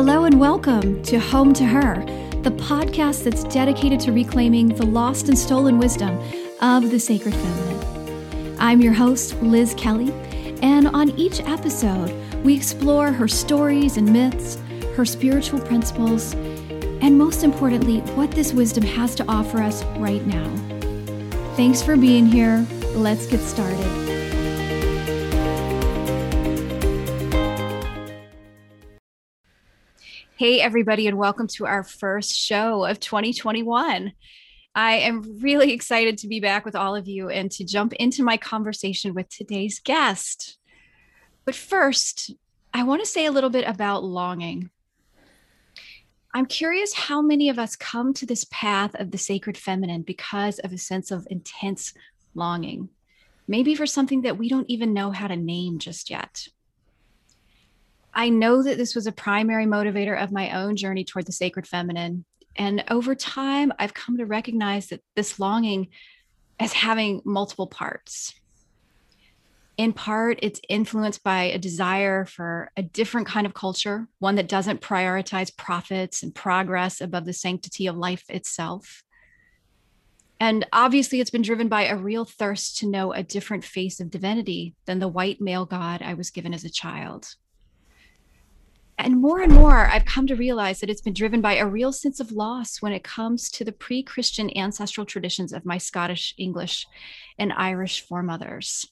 Hello and welcome to Home to Her, the podcast that's dedicated to reclaiming the lost and stolen wisdom of the sacred feminine. I'm your host, Liz Kelly, and on each episode, we explore her stories and myths, her spiritual principles, and most importantly, what this wisdom has to offer us right now. Thanks for being here. Let's get started. Hey, everybody, and welcome to our first show of 2021. I am really excited to be back with all of you and to jump into my conversation with today's guest. But first, I want to say a little bit about longing. I'm curious how many of us come to this path of the sacred feminine because of a sense of intense longing, maybe for something that we don't even know how to name just yet. I know that this was a primary motivator of my own journey toward the sacred feminine. And over time, I've come to recognize that this longing as having multiple parts. In part, it's influenced by a desire for a different kind of culture, one that doesn't prioritize profits and progress above the sanctity of life itself. And obviously, it's been driven by a real thirst to know a different face of divinity than the white male god I was given as a child. And more, I've come to realize that it's been driven by a real sense of loss when it comes to the pre-Christian ancestral traditions of my Scottish, English, and Irish foremothers.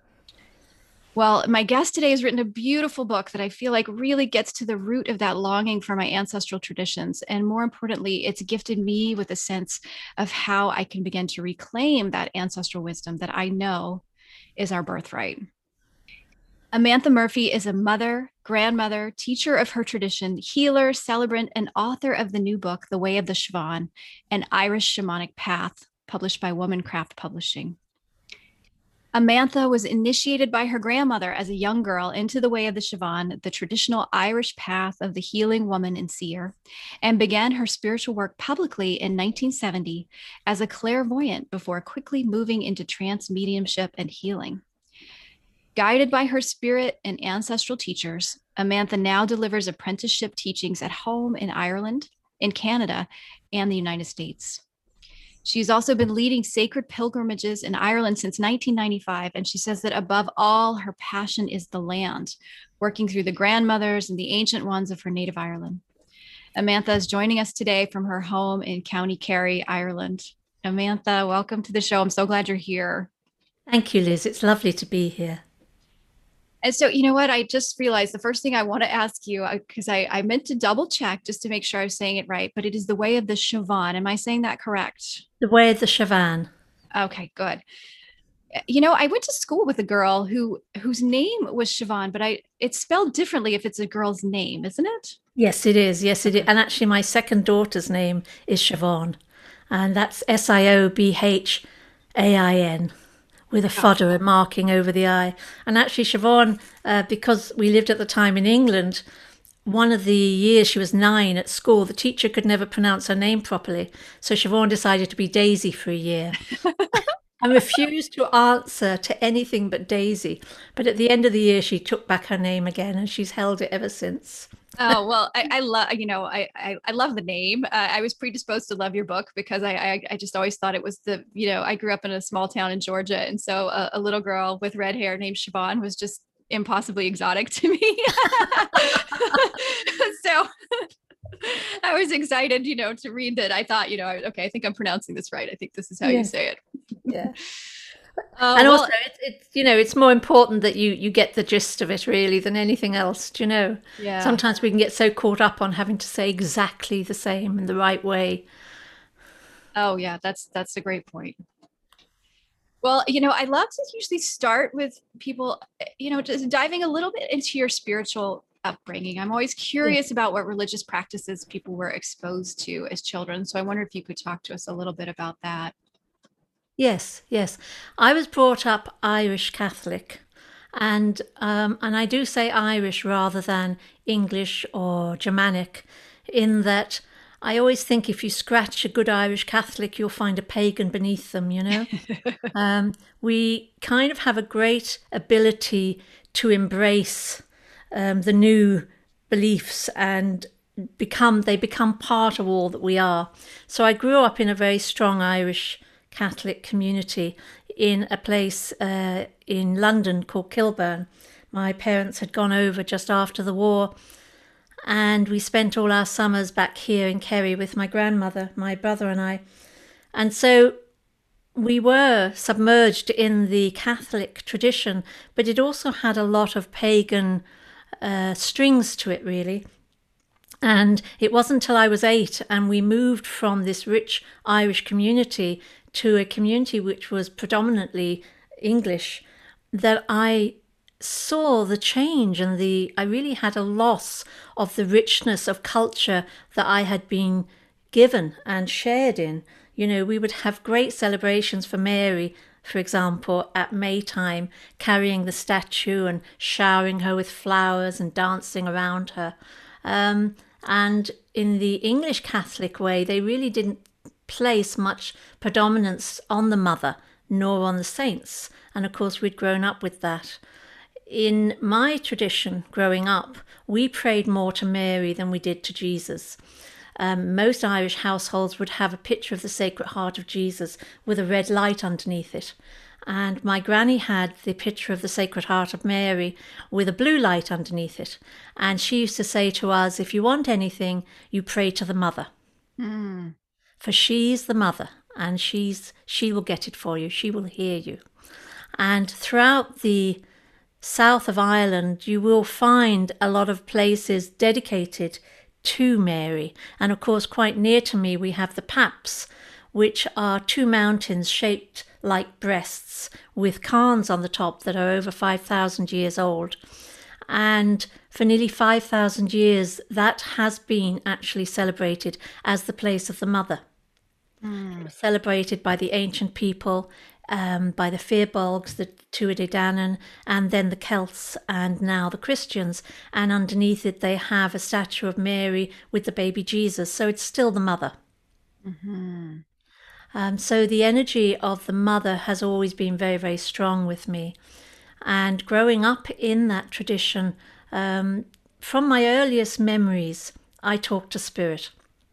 Well, my guest today has written a beautiful book that I feel like really gets to the root of that longing for my ancestral traditions. And more importantly, it's gifted me with a sense of how I can begin to reclaim that ancestral wisdom that I know is our birthright. Amantha Murphy is a mother, grandmother, teacher of her tradition, healer, celebrant, and author of the new book, The Way of the Siobhan, An Irish Shamanic Path, published by Womancraft Publishing. Amantha was initiated by her grandmother as a young girl into the Way of the Siobhan, the traditional Irish path of the healing woman and seer, and began her spiritual work publicly in 1970 as a clairvoyant before quickly moving into trance mediumship and healing. Guided by her spirit and ancestral teachers, Amantha now delivers apprenticeship teachings at home in Ireland, in Canada, and the United States. She's also been leading sacred pilgrimages in Ireland since 1995, and she says that above all, her passion is the land, working through the grandmothers and the ancient ones of her native Ireland. Amantha is joining us today from her home in County Kerry, Ireland. Amantha, welcome to the show. I'm so glad you're here. Thank you, Liz. It's lovely to be here. And so, you know what, I just realized the first thing I want to ask you, because I meant to double check just to make sure I was saying it right, but it is the Way of the Siobhan. Am I saying that correct? The Way of the Siobhan. Okay, good. You know, I went to school with a girl whose name was Siobhan, but it's spelled differently if it's a girl's name, isn't it? Yes, it is. Yes, it is. And actually, my second daughter's name is Siobhan, and that's Siobhan. With a fodder and marking over the I. And actually, Siobhan, because we lived at the time in England, one of the years she was 9 at school, the teacher could never pronounce her name properly. So Siobhan decided to be Daisy for a year and refused to answer to anything but Daisy. But at the end of the year, she took back her name again, and she's held it ever since. Oh, well, I love, I love the name. I was predisposed to love your book because I just always thought it was I grew up in a small town in Georgia. And so a little girl with red hair named Siobhan was just impossibly exotic to me. So I was excited, to read that. I thought, okay, I think I'm pronouncing this right. I think this is how you say it. Yeah. And also, it's more important that you get the gist of it, really, than anything else. Yeah. Sometimes we can get so caught up on having to say exactly the same in the right way. Oh, yeah, that's a great point. Well, I love to usually start with people, just diving a little bit into your spiritual upbringing. I'm always curious about what religious practices people were exposed to as children. So I wonder if you could talk to us a little bit about that. Yes. I was brought up Irish Catholic, and I do say Irish rather than English or Germanic, in that I always think if you scratch a good Irish Catholic, you'll find a pagan beneath them, We kind of have a great ability to embrace the new beliefs and become part of all that we are. So I grew up in a very strong Irish Catholic community in a place in London called Kilburn. My parents had gone over just after the war, and we spent all our summers back here in Kerry with my grandmother, my brother and I. And so we were submerged in the Catholic tradition, but it also had a lot of pagan strings to it, really. And it wasn't until I was 8 and we moved from this rich Irish community to a community which was predominantly English that I saw the change, and I really had a loss of the richness of culture that I had been given and shared in. You know, we would have great celebrations for Mary, for example, at Maytime, carrying the statue and showering her with flowers and dancing around her. And in the English Catholic way, they really didn't place much predominance on the mother nor on the saints. And of course, we'd grown up with that. In my tradition growing up, we prayed more to Mary than we did to Jesus. Most Irish households would have a picture of the Sacred Heart of Jesus with a red light underneath it. And my granny had the picture of the Sacred Heart of Mary with a blue light underneath it. And she used to say to us, if you want anything, you pray to the mother. Mm. For she's the mother, and she will get it for you. She will hear you. And throughout the south of Ireland, you will find a lot of places dedicated to Mary. And of course, quite near to me, we have the Paps, which are 2 mountains shaped like breasts with cairns on the top that are over 5,000 years old. And for nearly 5,000 years, that has been actually celebrated as the place of the mother. Celebrated by the ancient people, by the Firbolgs, the Tuatha Dé Danann, and then the Celts, and now the Christians. And underneath it, they have a statue of Mary with the baby Jesus. So it's still the mother. Mm-hmm. So the energy of the mother has always been very, very strong with me. And growing up in that tradition, from my earliest memories, I talked to spirit.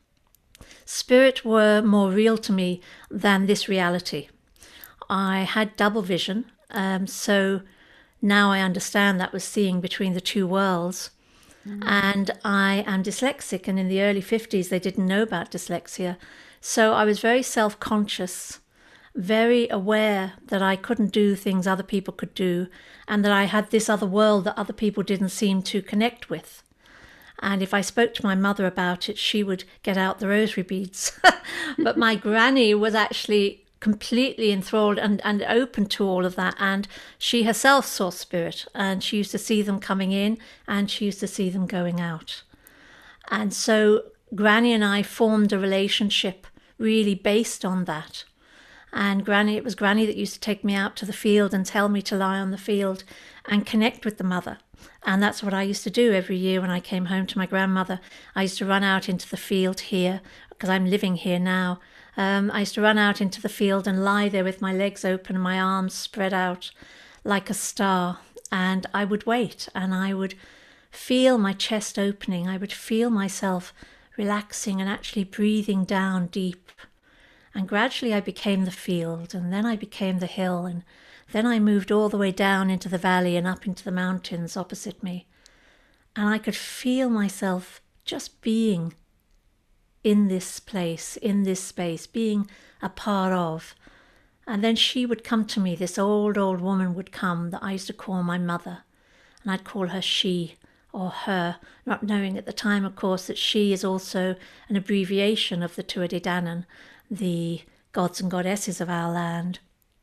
Spirit were more real to me than this reality. I had double vision, so now I understand that was seeing between the two worlds. And I am dyslexic, and in the early 50s they didn't know about dyslexia. So I was very self-conscious, very aware that I couldn't do things other people could do, and that I had this other world that other people didn't seem to connect with. And if I spoke to my mother about it, she would get out the rosary beads. But my granny was actually completely enthralled and open to all of that. And she herself saw spirit, and she used to see them coming in and she used to see them going out. And so Granny and I formed a relationship really based on that. And it was Granny that used to take me out to the field and tell me to lie on the field and connect with the mother. And that's what I used to do every year when I came home to my grandmother. I used to run out into the field here, because I'm living here now. I used to run out into the field and lie there with my legs open and my arms spread out like a star. And I would wait, and I would feel my chest opening. I would feel myself relaxing and actually breathing down deep. And gradually I became the field, and then I became the hill, and then I moved all the way down into the valley and up into the mountains opposite me. And I could feel myself just being in this place, in this space, being a part of. And then she would come to me, this old woman would come that I used to call my mother. And I'd call her she or her, not knowing at the time, of course, that she is also an abbreviation of the Tuatha Dé Danann, the gods and goddesses of our land.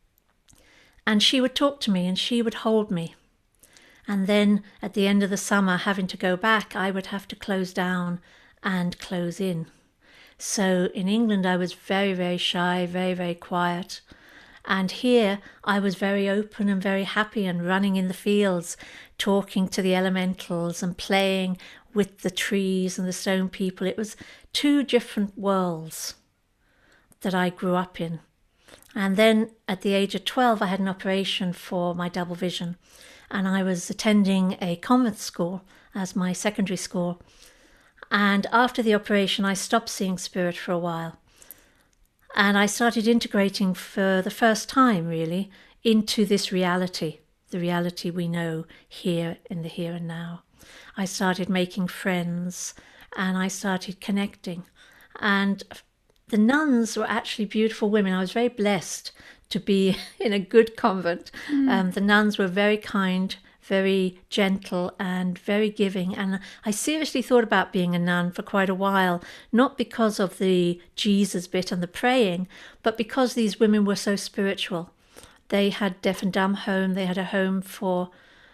And she would talk to me and she would hold me. And then at the end of the summer, having to go back, I would have to close down and close in. So in England, I was very, very shy, very, very quiet. And here I was very open and very happy and running in the fields, talking to the elementals and playing with the trees and the stone people. It was 2 different worlds that I grew up in. And then at the age of 12, I had an operation for my double vision. And I was attending a convent school as my secondary school. And after the operation, I stopped seeing spirit for a while. And I started integrating for the first time, really, into this reality, the reality we know here in the here and now. I started making friends and I started connecting. And the nuns were actually beautiful women. I was very blessed to be in a good convent. The nuns were very kind, very gentle and very giving. And I seriously thought about being a nun for quite a while, not because of the Jesus bit and the praying, but because these women were so spiritual. They had deaf and dumb home. They had a home for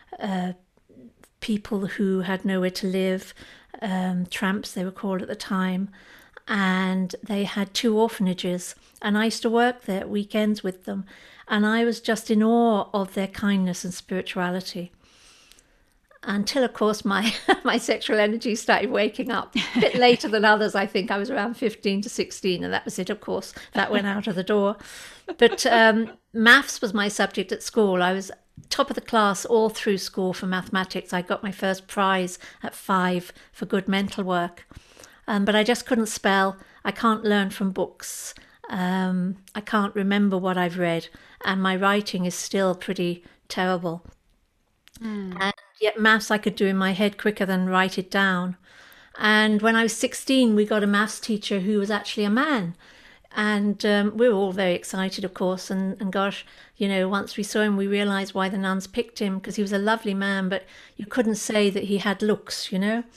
people who had nowhere to live, tramps they were called at the time. And they had 2 orphanages. And I used to work there at weekends with them. And I was just in awe of their kindness and spirituality. Until, of course, my sexual energy started waking up a bit later than others. I think I was around 15 to 16, and that was it, of course. That went out of the door. But maths was my subject at school. I was top of the class all through school for mathematics. I got my first prize at 5 for good mental work. But I just couldn't spell. I can't learn from books. I can't remember what I've read. And my writing is still pretty terrible. And yet maths I could do in my head quicker than write it down. And when I was 16, we got a maths teacher who was actually a man. And we were all very excited, of course. And gosh, once we saw him, we realized why the nuns picked him, because he was a lovely man, but you couldn't say that he had looks,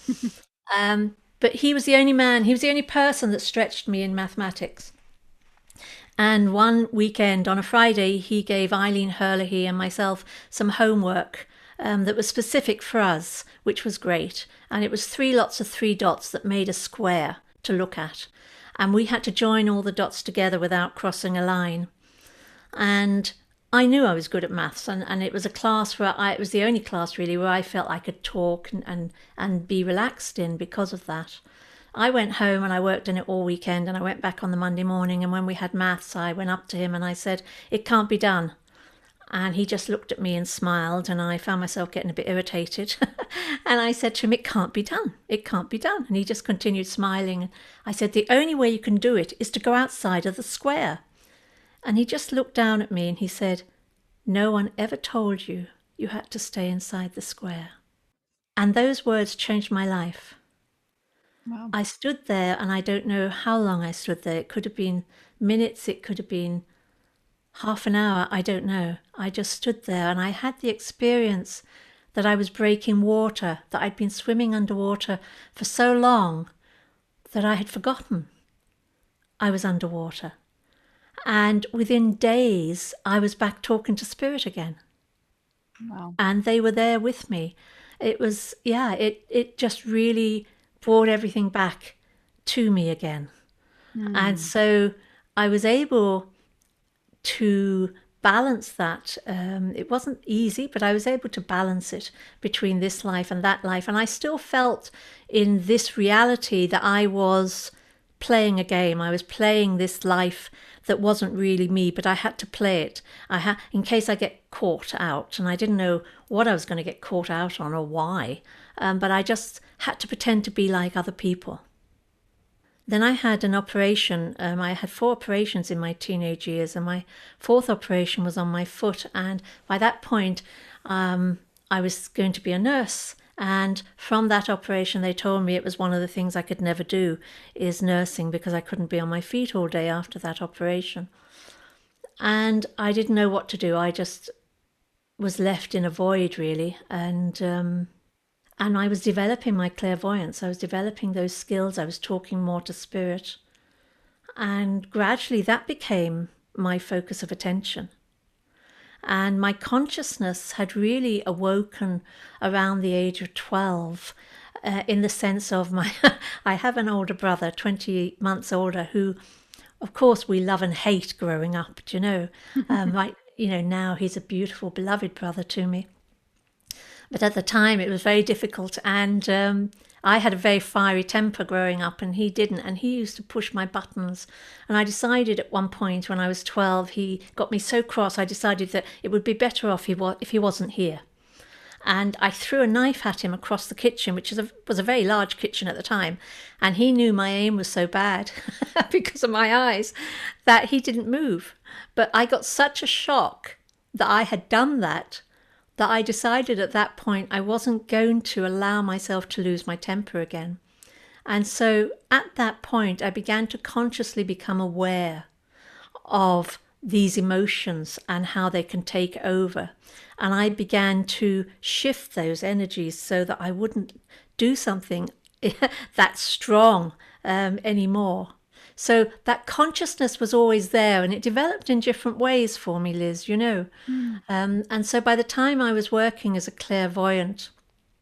But he was the only man, he was the only person that stretched me in mathematics. And one weekend on a Friday, he gave Eileen Herlihy and myself some homework that was specific for us, which was great. And it was 3 lots of 3 dots that made a square to look at. And we had to join all the dots together without crossing a line. And I knew I was good at maths, and it was a class where it was the only class really where I felt I could talk and be relaxed in because of that. I went home and I worked in it all weekend, and I went back on the Monday morning, and when we had maths, I went up to him and I said, "It can't be done." And he just looked at me and smiled, and I found myself getting a bit irritated. And I said to him, "It can't be done. It can't be done." And he just continued smiling. I said, "The only way you can do it is to go outside of the square." And he just looked down at me and he said, "No one ever told you you had to stay inside the square." And those words changed my life. Wow. I stood there, and I don't know how long I stood there. It could have been minutes, it could have been half an hour, I don't know. I just stood there, and I had the experience that I was breaking water, that I'd been swimming underwater for so long that I had forgotten I was underwater. And within days, I was back talking to spirit again. Wow. And they were there with me. It was, it just really brought everything back to me again. And so I was able to balance that. It wasn't easy, but I was able to balance it between this life and that life. And I still felt in this reality that I was playing a game. I was playing this life that wasn't really me, but I had to play it. In case I get caught out, and I didn't know what I was going to get caught out on or why, but I just had to pretend to be like other people. Then I had an operation. I had 4 operations in my teenage years, and my 4th operation was on my foot. And by that point, I was going to be a nurse. And from that operation, they told me it was one of the things I could never do, is nursing, because I couldn't be on my feet all day after that operation. And I didn't know what to do. I just was left in a void, really. And I was developing my clairvoyance. I was developing those skills. I was talking more to spirit. And gradually that became my focus of attention. And my consciousness had really awoken around the age of 12, in the sense of I have an older brother, 20 months older, who, of course, we love and hate growing up, now he's a beautiful, beloved brother to me. But at the time, it was very difficult, and I had a very fiery temper growing up, and he didn't, and he used to push my buttons. And I decided at one point when I was 12, he got me so cross, I decided that it would be better off if he wasn't here. And I threw a knife at him across the kitchen, which was a very large kitchen at the time. And he knew my aim was so bad because of my eyes that he didn't move. But I got such a shock that I had done that I decided at that point I wasn't going to allow myself to lose my temper again. And so at that point, I began to consciously become aware of these emotions and how they can take over. And I began to shift those energies so that I wouldn't do something that strong anymore. So that consciousness was always there, and it developed in different ways for me, Liz, you know. And so by the time I was working as a clairvoyant,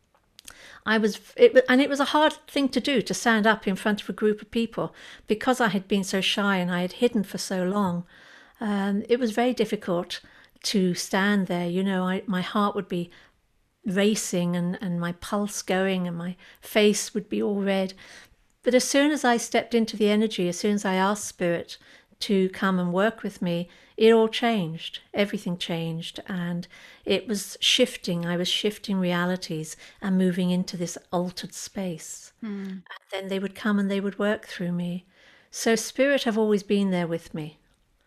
it was a hard thing to do, to stand up in front of a group of people because I had been so shy and I had hidden for so long. It was very difficult to stand there. You know, my heart would be racing and my pulse going and my face would be all red. But as soon as I stepped into the energy, as soon as I asked Spirit to come and work with me, it all changed. Everything changed. And it was shifting. I was shifting realities and moving into this altered space. And then they would come and they would work through me. So Spirit have always been there with me.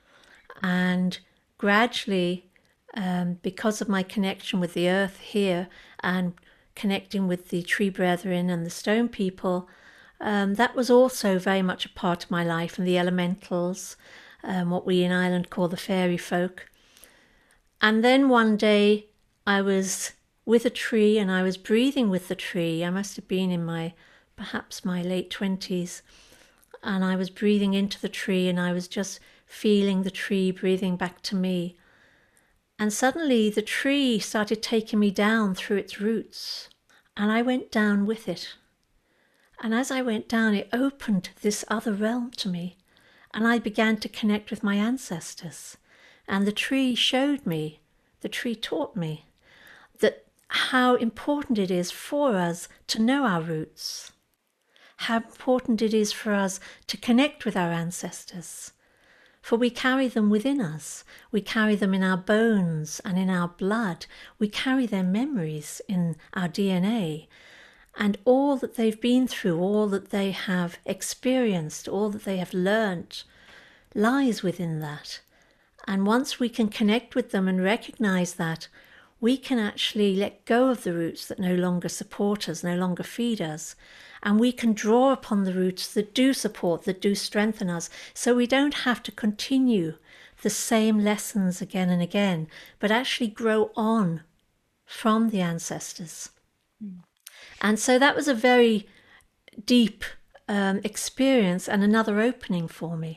And gradually, because of my connection with the earth here and connecting with the tree brethren and the stone people, that was also very much a part of my life, and the elementals, what we in Ireland call the fairy folk. And then one day I was with a tree and I was breathing with the tree. I must have been in perhaps my late 20s. And I was breathing into the tree and I was just feeling the tree breathing back to me. And suddenly the tree started taking me down through its roots. And I went down with it. And as I went down, it opened this other realm to me. And I began to connect with my ancestors. And the tree showed me, the tree taught me, that how important it is for us to know our roots. How important it is for us to connect with our ancestors. For we carry them within us. We carry them in our bones and in our blood. We carry their memories in our DNA. And all that they've been through, all that they have experienced, all that they have learnt, lies within that. And once we can connect with them and recognize that, we can actually let go of the roots that no longer support us, no longer feed us. And we can draw upon the roots that do support, that do strengthen us, so we don't have to continue the same lessons again and again, but actually grow on from the ancestors. And so that was a very deep experience and another opening for me.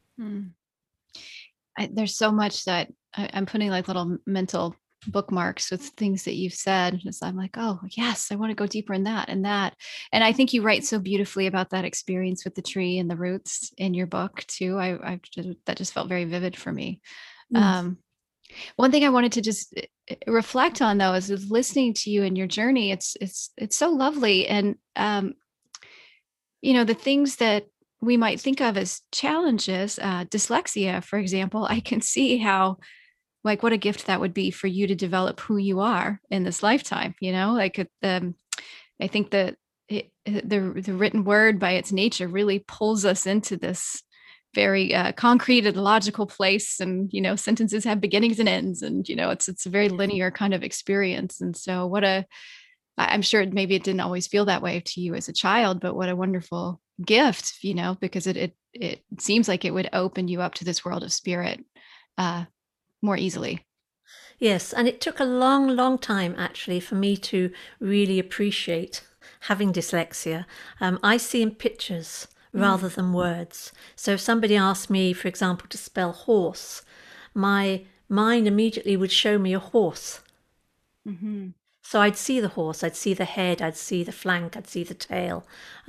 There's so much that I'm putting like little mental bookmarks with things that you've said. As I'm like, oh yes, I want to go deeper in that and that. And I think you write so beautifully about that experience with the tree and the roots in your book too. That just felt very vivid for me. One thing I wanted to just reflect on though is listening to you and your journey. It's so lovely. And you know, the things that we might think of as challenges, dyslexia, for example, I can see how, like, what a gift that would be for you to develop who you are in this lifetime. You know, like I think that the written word by its nature really pulls us into this very concrete and logical place. And, you know, sentences have beginnings and ends, and, you know, it's a very linear kind of experience. And so I'm sure maybe it didn't always feel that way to you as a child, but what a wonderful gift, you know, because it seems like it would open you up to this world of spirit more easily. Yes, and it took a long, long time actually for me to really appreciate having dyslexia. I see in pictures rather than words. So if somebody asked me, for example, to spell horse, my mind immediately would show me a horse. So I'd see the horse, I'd see the head, I'd see the flank, I'd see the tail.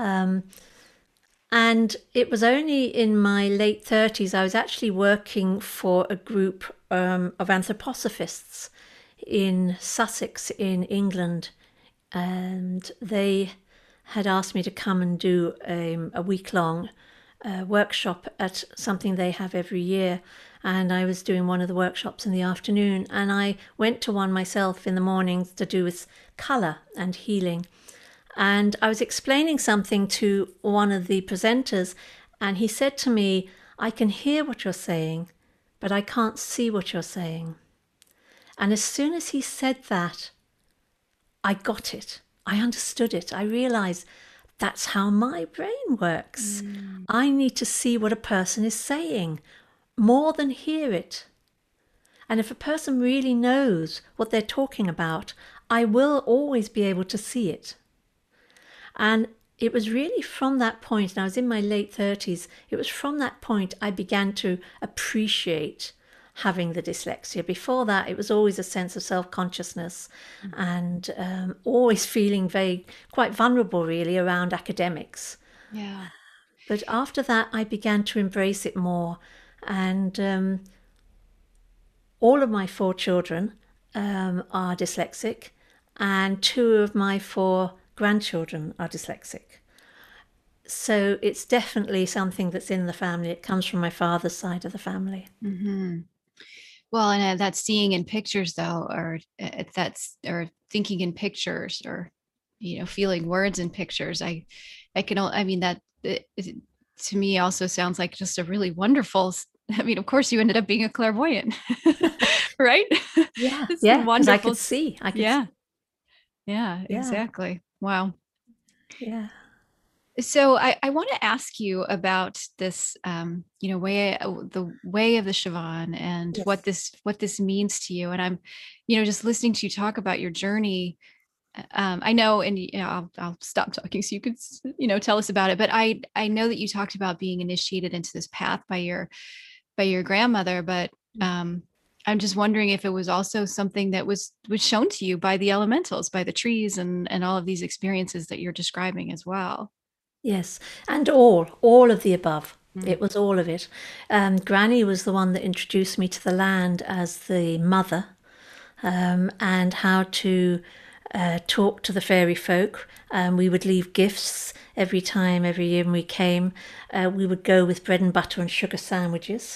And it was only in my late 30s, I was actually working for a group of anthroposophists in Sussex in England. And they had asked me to come and do a week-long workshop at something they have every year. and I was doing one of the workshops in the afternoon, and I went to one myself in the mornings to do with colour and healing. And I was explaining something to one of the presenters, and he said to me, I can hear what you're saying, but I can't see what you're saying. And as soon as he said that, I got it. I understood it. I realized that's how my brain works. I need to see what a person is saying more than hear it. And if a person really knows what they're talking about, I will always be able to see it. And it was really from that point, and I was in my late 30s, it was from that point I began to appreciate having the dyslexia. Before that, it was always a sense of self-consciousness and always feeling quite vulnerable, really, around academics. Yeah. But after that, I began to embrace it more. And all of my 4 children are dyslexic, and 2 of my 4 grandchildren are dyslexic. So it's definitely something that's in the family. It comes from my father's side of the family. Mm-hmm. Well, and that's seeing in pictures, though, or or thinking in pictures, or feeling words in pictures. I mean, that to me also sounds like just a really wonderful. I mean, of course, you ended up being a clairvoyant, right? Yeah, It's yeah, because I wonderful. could see. Yeah, Yeah. exactly. Wow. Yeah. So I want to ask you about this, way, the way of the Siobhan, and Yes. what this means to you. And I'm, just listening to you talk about your journey. I know, and I'll stop talking so you could, tell us about it. But I know that you talked about being initiated into this path by your grandmother. But I'm just wondering if it was also something that was shown to you by the elementals, by the trees, and all of these experiences that you're describing as well. Yes, and all of the above. It was all of it. Granny was the one that introduced me to the land as the mother, and how to talk to the fairy folk. We would leave gifts every year when we came. We would go with bread and butter and sugar sandwiches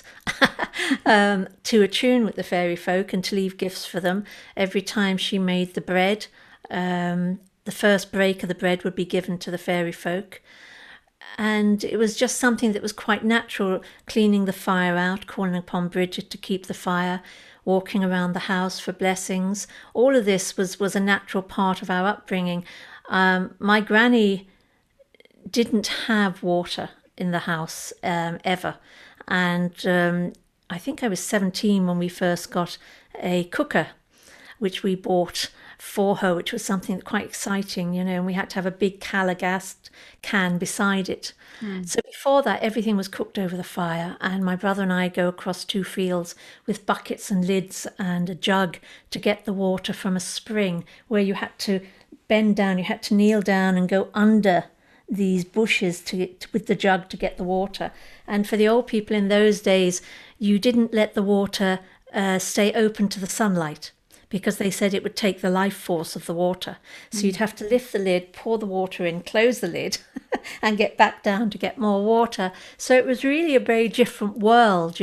to attune with the fairy folk and to leave gifts for them. Every time she made the bread, the first break of the bread would be given to the fairy folk. And it was just something that was quite natural, cleaning the fire out, calling upon Bridget to keep the fire, walking around the house for blessings. All of this was a natural part of our upbringing. My granny didn't have water in the house ever. And I think I was 17 when we first got a cooker, which we bought for her, which was something quite exciting, and we had to have a big Calagas can beside it. So before that, everything was cooked over the fire, and my brother and I go across 2 fields with buckets and lids and a jug to get the water from a spring where you had to bend down, you had to kneel down and go under these bushes with the jug to get the water. And for the old people in those days, you didn't let the water stay open to the sunlight, because they said it would take the life force of the water. So you'd have to lift the lid, pour the water in, close the lid, and get back down to get more water. So it was really a very different world,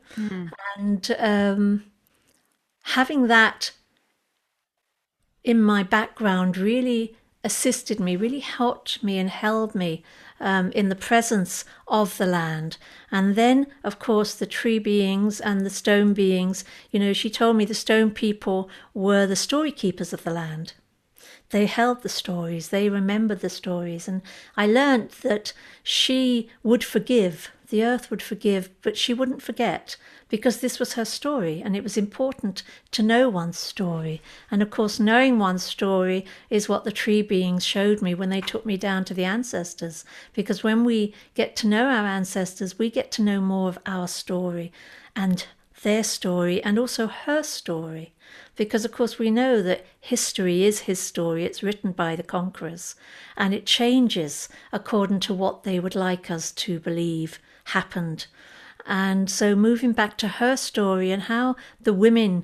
And having that in my background really assisted me, really helped me and held me in the presence of the land. And then, of course, the tree beings and the stone beings, she told me the stone people were the story keepers of the land. They held the stories, they remembered the stories. And I learnt that she would forgive, the earth would forgive, but she wouldn't forget, because this was her story, and it was important to know one's story. And of course, knowing one's story is what the tree beings showed me when they took me down to the ancestors, because when we get to know our ancestors, we get to know more of our story and their story, and also her story. Because of course we know that history is his story, it's written by the conquerors, and it changes according to what they would like us to believe happened. And so moving back to her story and how the women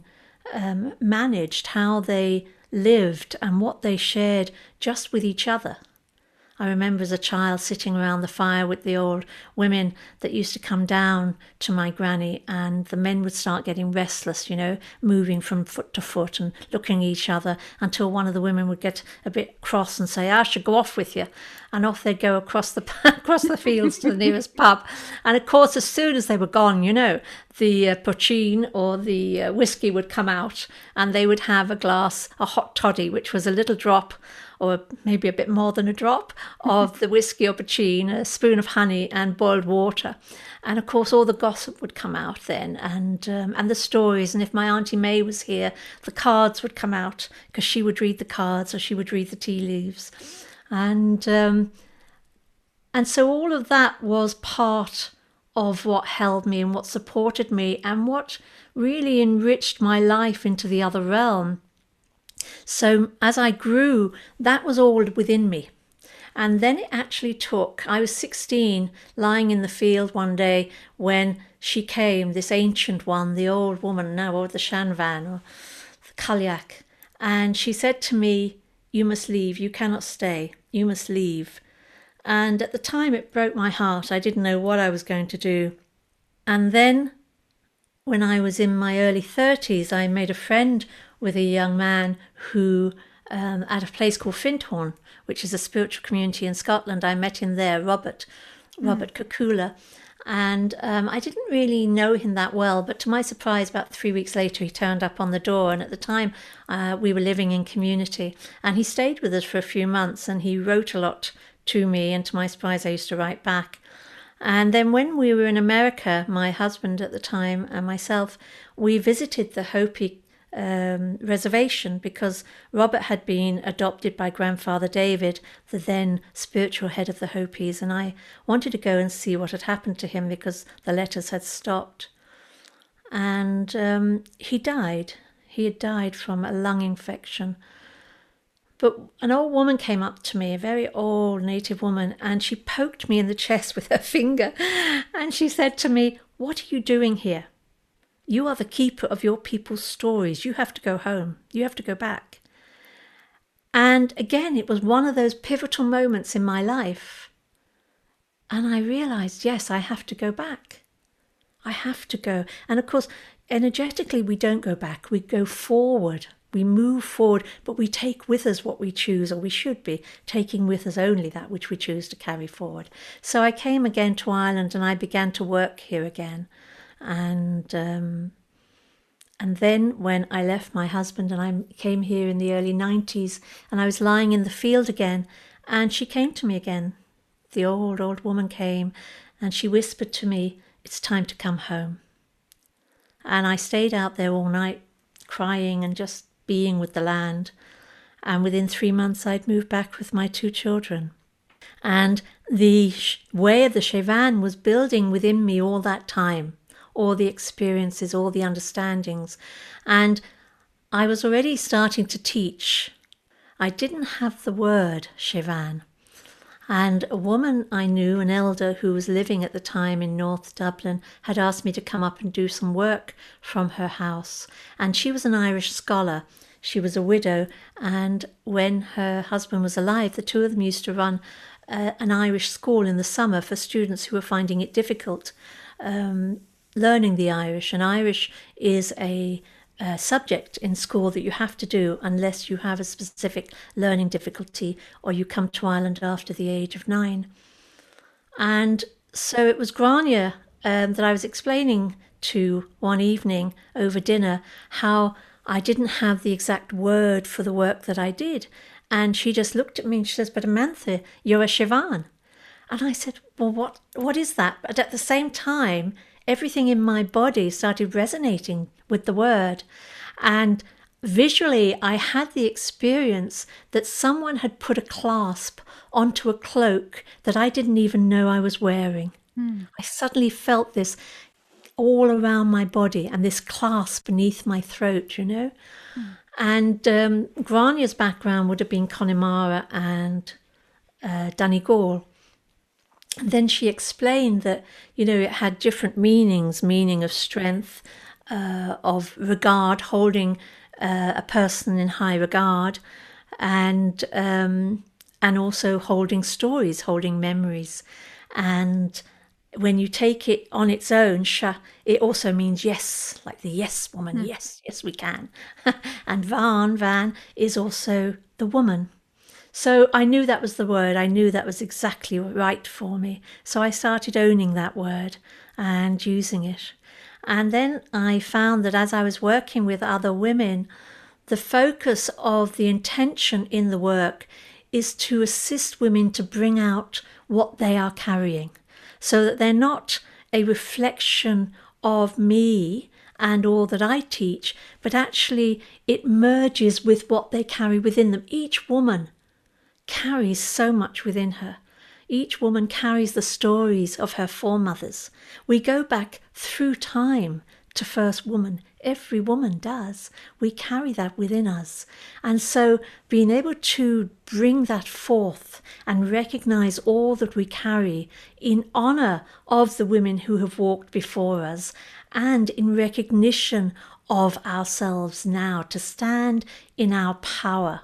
managed, how they lived and what they shared just with each other. I remember as a child sitting around the fire with the old women that used to come down to my granny, and the men would start getting restless, moving from foot to foot and looking at each other until one of the women would get a bit cross and say, I should go off with you. And off they'd go across the fields to the nearest pub. And of course, as soon as they were gone, the pochine or the whiskey would come out, and they would have a hot toddy, which was a little drop, or maybe a bit more than a drop, of the whiskey or pochine, a spoon of honey and boiled water. And of course, all the gossip would come out then, and the stories. And if my Auntie May was here, the cards would come out, because she would read the cards or she would read the tea leaves. And so all of that was part of what held me and what supported me and what really enriched my life into the other realm. So as I grew, that was all within me. And then it actually I was 16, lying in the field one day when she came, this ancient one, the old woman now, or the Shanvan, or the Kalyak. And she said to me, you must leave, you cannot stay, you must leave. And at the time it broke my heart. I didn't know what I was going to do. And then when I was in my early 30s, I made a friend with a young man who, at a place called Findhorn, which is a spiritual community in Scotland. I met him there, Robert Kakula. And I didn't really know him that well, but to my surprise, about 3 weeks later, he turned up on the door. And at the time, we were living in community. And he stayed with us for a few months, and he wrote a lot to me. And to my surprise, I used to write back. And then when we were in America, my husband at the time and myself, we visited the Hopi reservation, because Robert had been adopted by Grandfather David, the then spiritual head of the Hopis, and I wanted to go and see what had happened to him because the letters had stopped. And he died. He had died from a lung infection. But an old woman came up to me, a very old native woman, and she poked me in the chest with her finger, and she said to me, "What are you doing here? You are the keeper of your people's stories. You have to go home. You have to go back." And again, it was one of those pivotal moments in my life. And I realized, yes, I have to go back. I have to go. And of course, energetically, we don't go back. We go forward. We move forward, but we take with us what we choose, or we should be taking with us only that which we choose to carry forward. So I came again to Ireland, and I began to work here again. And then when I left my husband and I came here in the early 90s, and I was lying in the field again, and she came to me again. The old woman came, and she whispered to me, "It's time to come home." And I stayed out there all night crying and just being with the land. And within 3 months, I'd moved back with my 2 children. And the way of the Shevan was building within me all that time, all the experiences, all the understandings. And I was already starting to teach. I didn't have the word Shevan. And a woman I knew, an elder who was living at the time in North Dublin, had asked me to come up and do some work from her house. And she was an Irish scholar. She was a widow. And when her husband was alive, the two of them used to run an Irish school in the summer for students who were finding it difficult learning the Irish. And Irish is a subject in school that you have to do unless you have a specific learning difficulty or you come to Ireland after the age of 9. And so it was Grania that I was explaining to one evening over dinner how I didn't have the exact word for the work that I did. And she just looked at me and she says, "But Amantha, you're a Shevan." And I said, "Well, what is that?" But at the same time, everything in my body started resonating with the word. And visually, I had the experience that someone had put a clasp onto a cloak that I didn't even know I was wearing. I suddenly felt this all around my body and this clasp beneath my throat, And Grania's background would have been Connemara and Donegal. And then she explained that, it had different meanings, meaning of strength, of regard, holding a person in high regard, and and also holding stories, holding memories. And when you take it on its own, it also means yes, like the yes woman, yes, yes, we can. And Van is also the woman. So I knew that was the word. I knew that was exactly right for me. So I started owning that word and using it. And then I found that as I was working with other women, the focus of the intention in the work is to assist women to bring out what they are carrying, so that they're not a reflection of me and all that I teach, but actually it merges with what they carry within them. Each woman carries so much within her. Each woman carries the stories of her foremothers. We go back through time to first woman. Every woman does. We carry that within us. And so being able to bring that forth and recognize all that we carry in honor of the women who have walked before us and in recognition of ourselves now, to stand in our power,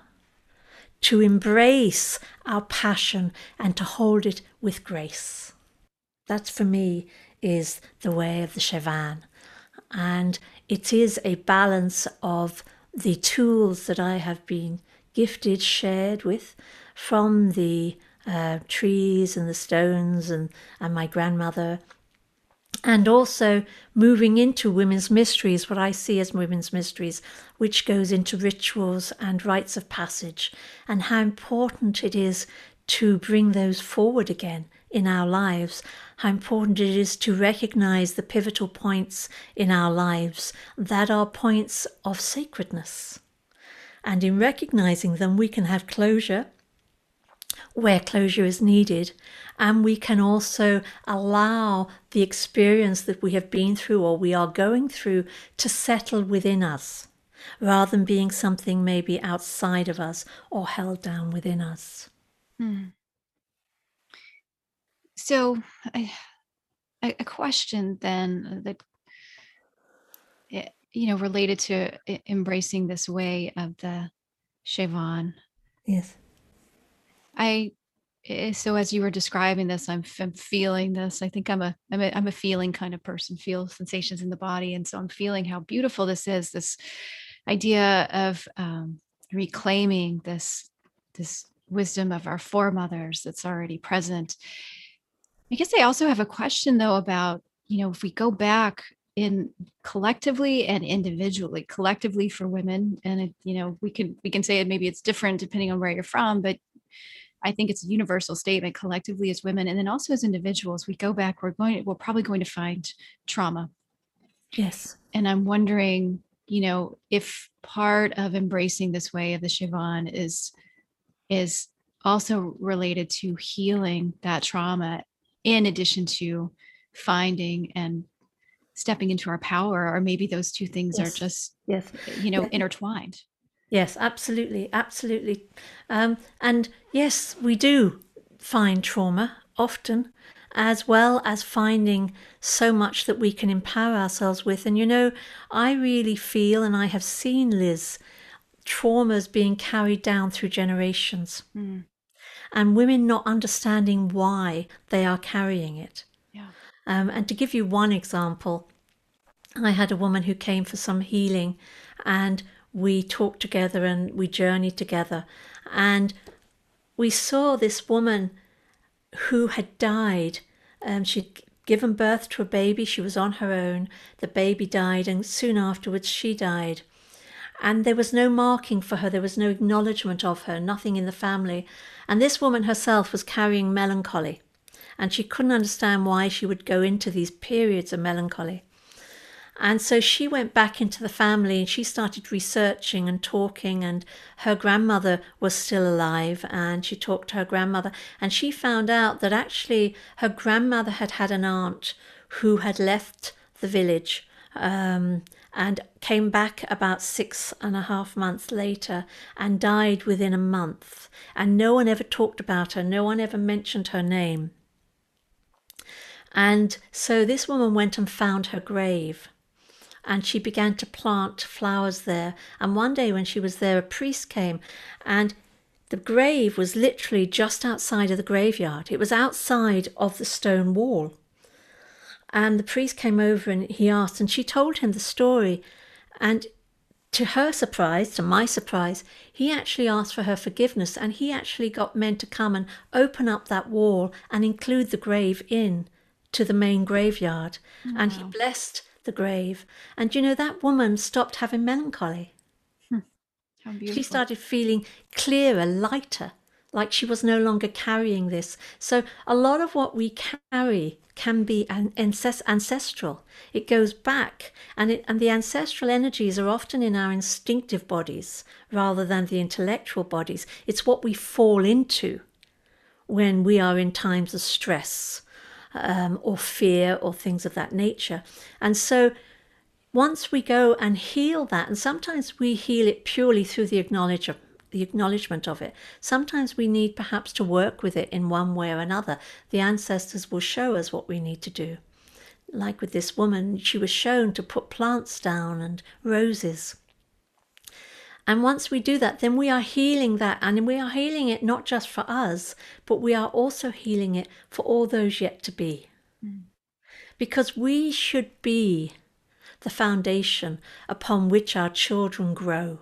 to embrace our passion and to hold it with grace. That for me is the way of the Shevan. And it is a balance of the tools that I have been gifted, shared with from the trees and the stones and my grandmother, and also moving into women's mysteries, what I see as women's mysteries, which goes into rituals and rites of passage, and how important it is to bring those forward again in our lives, how important it is to recognize the pivotal points in our lives that are points of sacredness. And in recognizing them, we can have closure where closure is needed, and we can also allow the experience that we have been through or we are going through to settle within us, rather than being something maybe outside of us or held down within us. So a question then that related to embracing this way of the Shevan. Yes. So as you were describing this, I'm feeling this. I think I'm a feeling kind of person, feel sensations in the body. And so I'm feeling how beautiful this is, this idea of reclaiming this wisdom of our foremothers that's already present. I guess I also have a question though about, if we go back in collectively and individually, collectively for women, and we can say it, maybe it's different depending on where you're from, but I think it's a universal statement, collectively as women, and then also as individuals, we go back, we're probably going to find trauma. Yes. And I'm wondering, if part of embracing this way of the Shevan is also related to healing that trauma, in addition to finding and stepping into our power, or maybe those two things are just, intertwined. Yes, absolutely, absolutely. And yes, we do find trauma often, as well as finding so much that we can empower ourselves with. And I really feel, and I have seen, Liz, traumas being carried down through generations, and women not understanding why they are carrying it. Yeah. And to give you one example, I had a woman who came for some healing, and we talked together and we journeyed together, and we saw this woman who had died. She'd given birth to a baby. She was on her own. The baby died, and soon afterwards she died. And there was no marking for her. There was no acknowledgement of her, nothing in the family. And this woman herself was carrying melancholy, and she couldn't understand why she would go into these periods of melancholy. And so she went back into the family and she started researching and talking, and her grandmother was still alive, and she talked to her grandmother, and she found out that actually her grandmother had had an aunt who had left the village and came back about 6.5 months later and died within a month. And no one ever talked about her. No one ever mentioned her name. And so this woman went and found her grave, and she began to plant flowers there. And one day when she was there, a priest came, and The grave was literally just outside of the graveyard. It was outside of the stone wall. And the priest came over and he asked, and she told him the story. And to her surprise, to my surprise, he actually asked for her forgiveness, and he actually got men to come and open up that wall and include the grave in to the main graveyard. Wow. And he blessed the grave. And you know, that woman stopped having melancholy. How beautiful. She started feeling clearer, lighter, like she was no longer carrying this. So a lot of what we carry can be ancestral. It goes back, and the ancestral energies are often in our instinctive bodies rather than the intellectual bodies. It's what we fall into when we are in times of stress or fear or things of that nature. And so once we go and heal that, and sometimes we heal it purely through the acknowledgement of it. Sometimes we need perhaps to work with it in one way or another. The ancestors will show us what we need to do. Like with this woman, she was shown to put plants down and roses. And once we do that, then we are healing that, and we are healing it not just for us, but we are also healing it for all those yet to be. Because we should be the foundation upon which our children grow.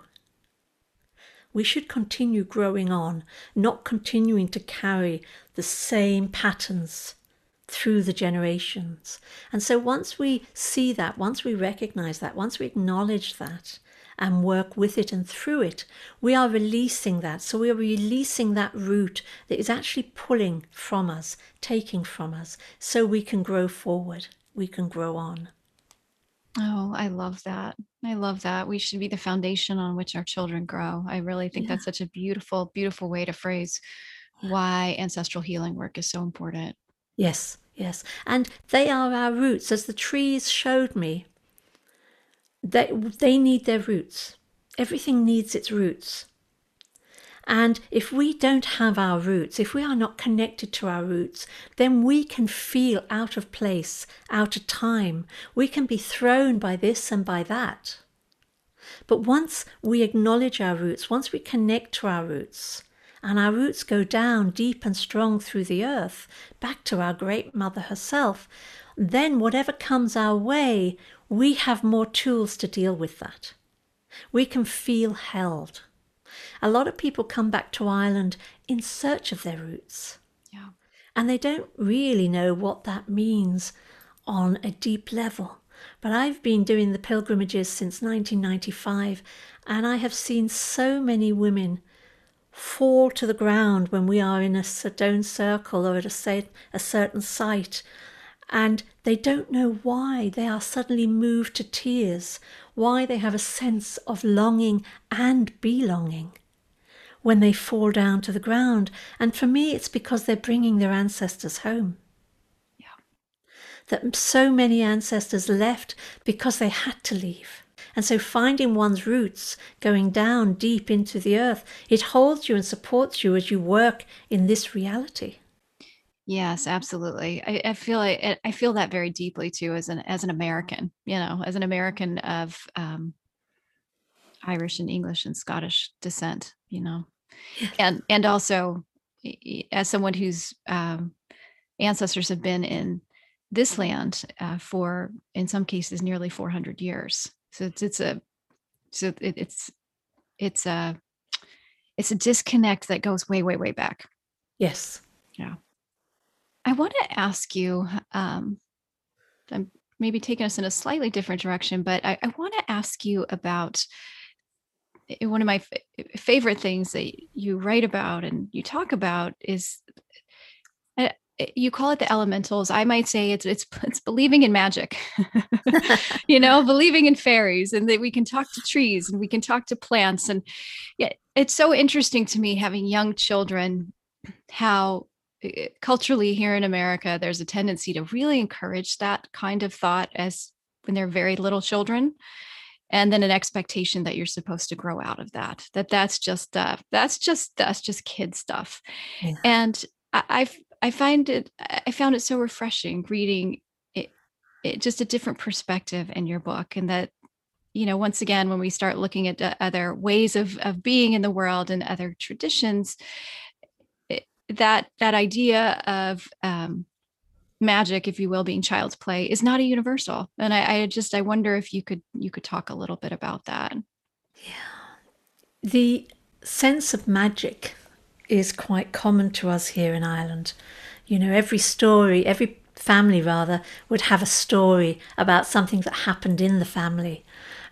We should continue growing on, not continuing to carry the same patterns through the generations. And so once we see that, once we recognize that, once we acknowledge that and work with it and through it, we are releasing that. So we are releasing that root that is actually pulling from us, taking from us, so we can grow forward, we can grow on. Oh, I love that. I love that. We should be the foundation on which our children grow. I really think that's such a beautiful, beautiful way to phrase why ancestral healing work is so important. Yes, yes. And they are our roots. As the trees showed me, they need their roots. Everything needs its roots. And if we don't have our roots, if we are not connected to our roots, then we can feel out of place, out of time. We can be thrown by this and by that. But once we acknowledge our roots, once we connect to our roots, and our roots go down deep and strong through the earth, back to our great mother herself, then whatever comes our way, we have more tools to deal with that. We can feel held. A lot of people come back to Ireland in search of their roots. Yeah. And they don't really know what that means on a deep level. But I've been doing the pilgrimages since 1995, and I have seen so many women fall to the ground when we are in a stone circle or at a certain site, and they don't know why. They are suddenly moved to tears, why they have a sense of longing and belonging when they fall down to the ground. And for me, it's because they're bringing their ancestors home. Yeah. That so many ancestors left because they had to leave. And so finding one's roots, going down deep into the earth, it holds you and supports you as you work in this reality. Yes, absolutely. I feel it, I feel that very deeply too, as an American, as an American of Irish and English and Scottish descent, and also as someone whose ancestors have been in this land for, in some cases, nearly 400 years. So it's a disconnect that goes way, way, way back. Yes. Yeah. I want to ask you, I'm maybe taking us in a slightly different direction, but I want to ask you about one of my favorite things that you write about and you talk about is, you call it the elementals. I might say it's believing in magic, believing in fairies, and that we can talk to trees and we can talk to plants. And yeah, it's so interesting to me, having young children, how culturally here in America, there's a tendency to really encourage that kind of thought as when they're very little children. And then an expectation that you're supposed to grow out of that's just kid stuff. Yeah. And I found it so refreshing reading it just a different perspective in your book, and that once again, when we start looking at other ways of being in the world and other traditions, that idea of magic, if you will, being child's play, is not a universal. And I wonder if you could talk a little bit about that. The sense of magic is quite common to us here in Ireland. Every story, every family rather, would have a story about something that happened in the family.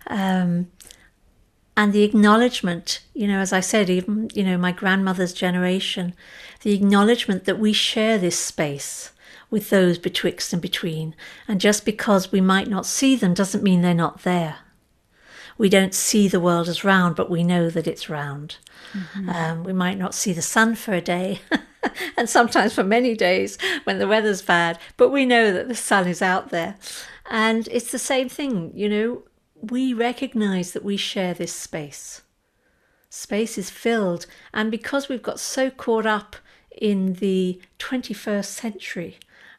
And the acknowledgement, as I said, even, my grandmother's generation, the acknowledgement that we share this space with those betwixt and between. And just because we might not see them doesn't mean they're not there. We don't see the world as round, but we know that it's round. Mm-hmm. We might not see the sun for a day, and sometimes for many days when the weather's bad, but we know that the sun is out there. And it's the same thing, we recognize that we share this space. Space is filled, and because we've got so caught up in the 21st century,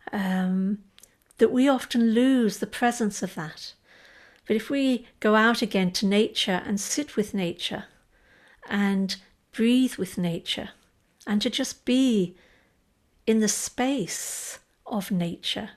that we often lose the presence of that. But if we go out again to nature and sit with nature and breathe with nature and to just be in the space of nature,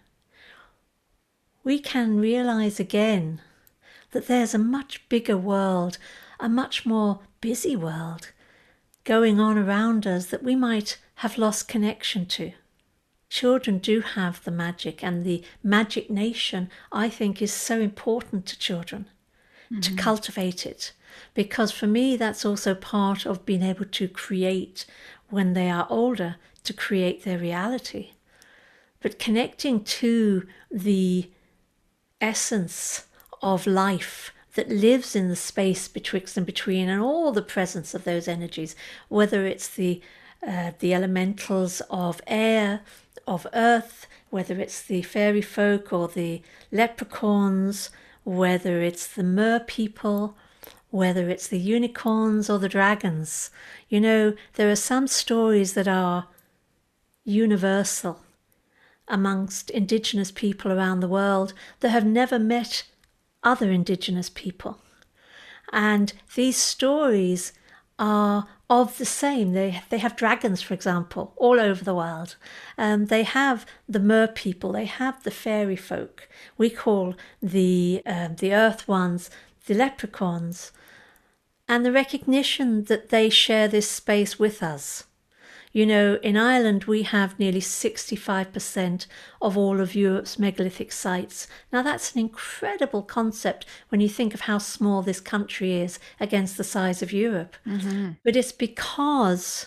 we can realize again that there's a much bigger world, a much more busy world going on around us that we might have lost connection to. Children do have the magic, and the magic nation, I think, is so important to children, to cultivate it. Because for me, that's also part of being able to create when they are older, to create their reality. But connecting to the essence of life that lives in the space betwixt and between, and all the presence of those energies, whether it's the elementals of air, of earth, whether it's the fairy folk or the leprechauns, whether it's the mer people, whether it's the unicorns or the dragons. There are some stories that are universal amongst Indigenous people around the world that have never met other Indigenous people. And these stories are of the same. They have dragons, for example, all over the world. They have the mer people. They have the fairy folk. We call the earth ones the leprechauns. And the recognition that they share this space with us. In Ireland, we have nearly 65% of all of Europe's megalithic sites. Now, that's an incredible concept when you think of how small this country is against the size of Europe. Mm-hmm. But it's because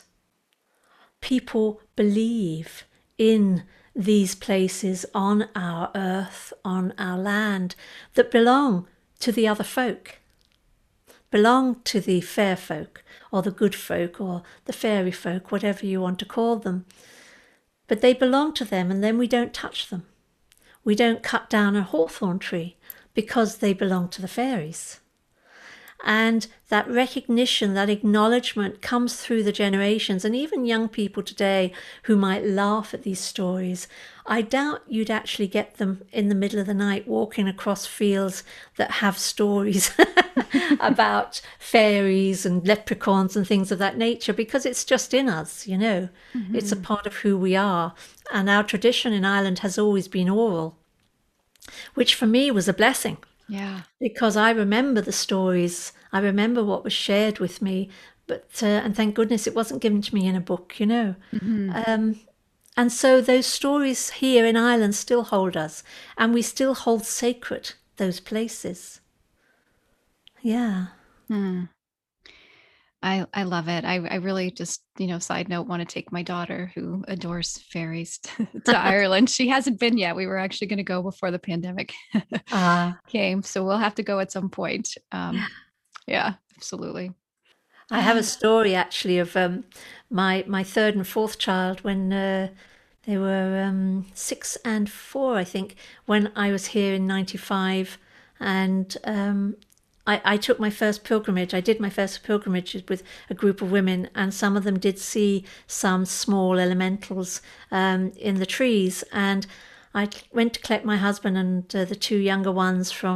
people believe in these places on our earth, on our land, that belong to the other folk, belong to the fair folk, or the good folk, or the fairy folk, whatever you want to call them. But they belong to them, and then we don't touch them. We don't cut down a hawthorn tree because they belong to the fairies. And that recognition, that acknowledgement comes through the generations, and even young people today who might laugh at these stories. I doubt you'd actually get them in the middle of the night walking across fields that have stories about fairies and leprechauns and things of that nature, because it's just in us, Mm-hmm. It's a part of who we are. And our tradition in Ireland has always been oral, which for me was a blessing. Yeah. Because I remember the stories, I remember what was shared with me, but and thank goodness it wasn't given to me in a book, Mm-hmm. And so those stories here in Ireland still hold us, and we still hold sacred those places. Yeah. I love it. I really just, side note, want to take my daughter who adores fairies to Ireland. She hasn't been yet. We were actually going to go before the pandemic came. So we'll have to go at some point. Yeah, absolutely. I have a story actually of my third and fourth child when they were 6 and 4, I think, when I was here in 95. And I took my first pilgrimage. I did my first pilgrimage with a group of women, and some of them did see some small elementals in the trees. And I went to collect my husband and the two younger ones from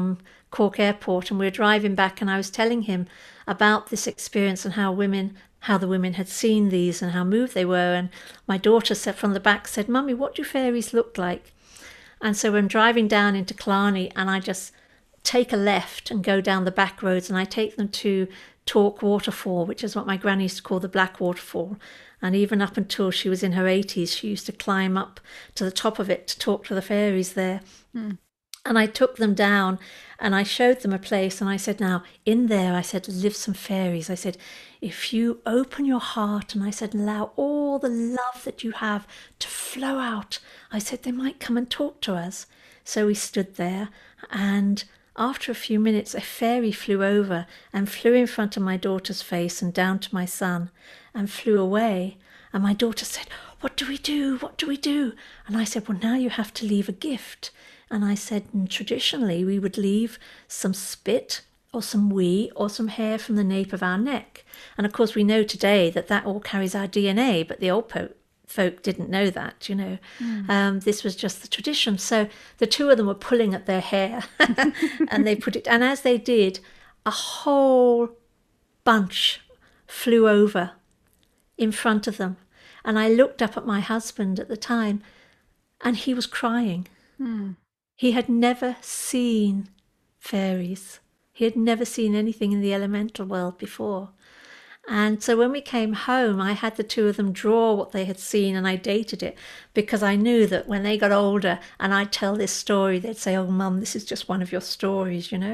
Cork Airport, and we were driving back, and I was telling him about this experience and how the women had seen these and how moved they were. And my daughter said from the back, said, "Mummy, what do fairies look like?" And so I'm driving down into Killarney, and I just take a left and go down the back roads, and I take them to Tork Waterfall, which is what my granny used to call the Black Waterfall. And even up until she was in her 80s, she used to climb up to the top of it to talk to the fairies there. And I took them down and I showed them a place, and I said, "Now, in there," I said, "live some fairies." I said, "If you open your heart," and I said, "allow all the love that you have to flow out," I said, "they might come and talk to us." So we stood there, and after a few minutes, a fairy flew over and flew in front of my daughter's face and down to my son and flew away. And my daughter said, "What do we do? What do we do?" And I said, "Well, now you have to leave a gift." And I said, traditionally, we would leave some spit or some wee or some hair from the nape of our neck. And of course, we know today that that all carries our DNA, but the old folk didn't know that, you know. This was just the tradition. So the two of them were pulling at their hair and they put it, and as they did, a whole bunch flew over in front of them. And I looked up at my husband at the time, and he was crying. He had never seen fairies. He had never seen anything in the elemental world before. And so when we came home, I had the two of them draw what they had seen, and I dated it because I knew that when they got older and I'd tell this story, they'd say, "Oh, Mum, this is just one of your stories, you know."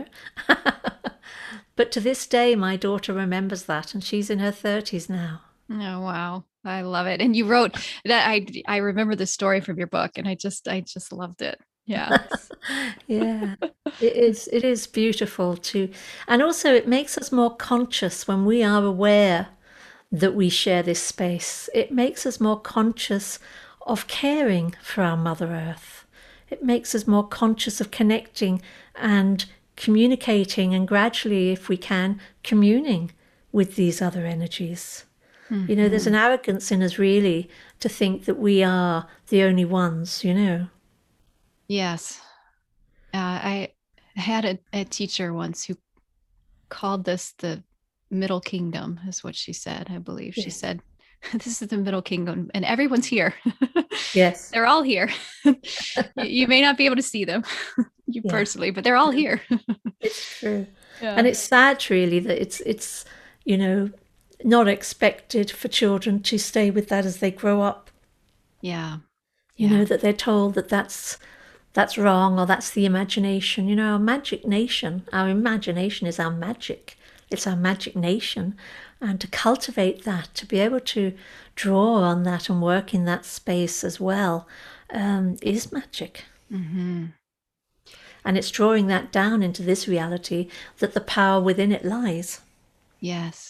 But to this day, my daughter remembers that, and she's in her 30s now. Oh, wow. I love it. And you wrote that I remember the story from your book, and I just loved it. Yeah. Yeah, it is beautiful too. And also it makes us more conscious when we are aware that we share this space. It makes us more conscious of caring for our Mother Earth. It makes us more conscious of connecting and communicating, and gradually, if we can, communing with these other energies. You know, there's an arrogance in us really to think that we are the only ones, you know. Yes. I had a teacher once who called this the Middle Kingdom, is what she said, I believe. She said, "This is the Middle Kingdom, and everyone's here." Yes. They're all here. You may not be able to see them personally, but they're all here. It's true. Yeah. And it's sad really that it's you know, not expected for children to stay with that as they grow up. Yeah. You know, that they're told that that's wrong, or that's the imagination. You know, our magic nation, our imagination is our magic. It's our magic nation. And to cultivate that, to be able to draw on that and work in that space as well, is magic. And it's drawing that down into this reality that the power within it lies. Yes.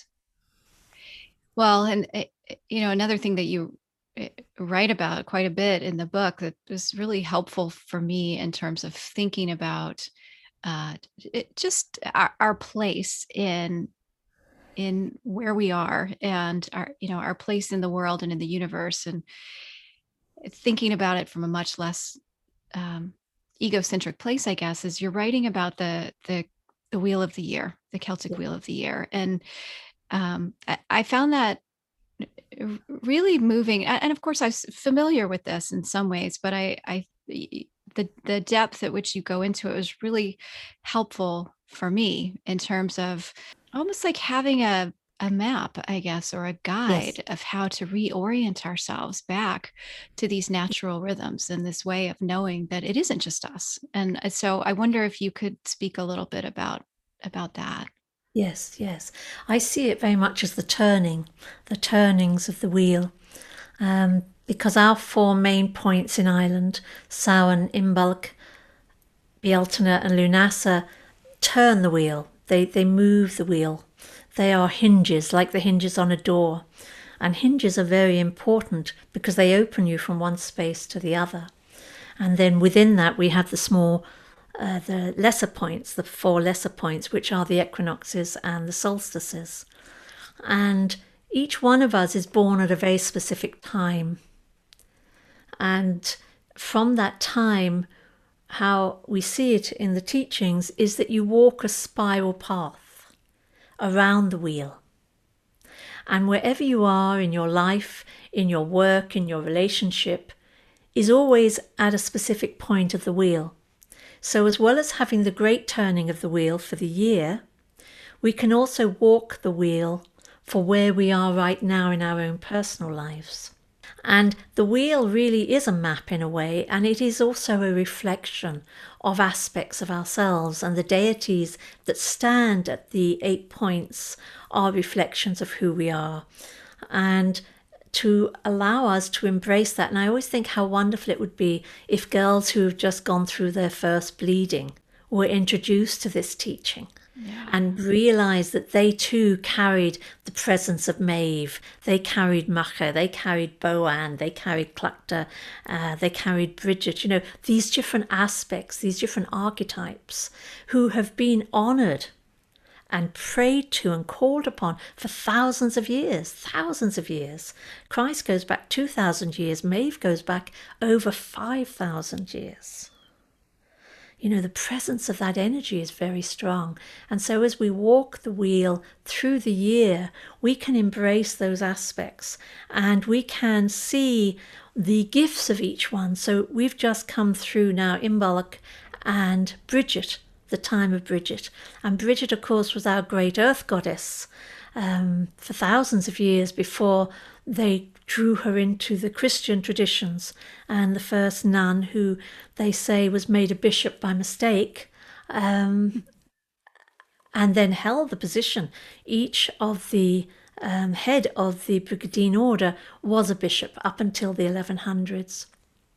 Well, and you know, another thing that you write about quite a bit in the book that was really helpful for me in terms of thinking about just our place in where we are, and our, you know, our place in the world and in the universe, and thinking about it from a much less egocentric place, I guess, is you're writing about the wheel of the year, the Celtic wheel of the year. And I found that really moving. And of course, I was familiar with this in some ways, but the depth at which you go into it was really helpful for me in terms of almost like having a map, I guess, or a guide of how to reorient ourselves back to these natural rhythms and this way of knowing that it isn't just us. And so I wonder if you could speak a little bit about that. Yes, yes. I see it very much as the turnings of the wheel. Because our four main points in Ireland, Samhain, Imbolc, Bealtaine and Lunasa, turn the wheel. They move the wheel. They are hinges, like the hinges on a door. And hinges are very important because they open you from one space to the other. And then within that we have the lesser points, the four lesser points, which are the equinoxes and the solstices. And each one of us is born at a very specific time. And from that time, how we see it in the teachings is that you walk a spiral path around the wheel. And wherever you are in your life, in your work, in your relationship, is always at a specific point of the wheel. So as well as having the great turning of the wheel for the year, we can also walk the wheel for where we are right now in our own personal lives. And the wheel really is a map in a way, and it is also a reflection of aspects of ourselves, and the deities that stand at the 8 points are reflections of who we are. And to allow us to embrace that, and I always think how wonderful it would be if girls who have just gone through their first bleeding were introduced to this teaching. Yeah. And realised that they too carried the presence of Maeve, they carried Macha, they carried Boann, they carried Clachta, they carried Bridget, you know, these different aspects, these different archetypes who have been honoured and prayed to and called upon for thousands of years, thousands of years. Christ goes back 2,000 years, Maeve goes back over 5,000 years. You know, the presence of that energy is very strong. And so as we walk the wheel through the year, we can embrace those aspects and we can see the gifts of each one. So we've just come through now Imbolc and Bridget, the time of Bridget. And Bridget, of course, was our great earth goddess for thousands of years before they drew her into the Christian traditions, and the first nun, who they say was made a bishop by mistake, and then held the position. Each of the head of the Brigadine order was a bishop up until the 1100s.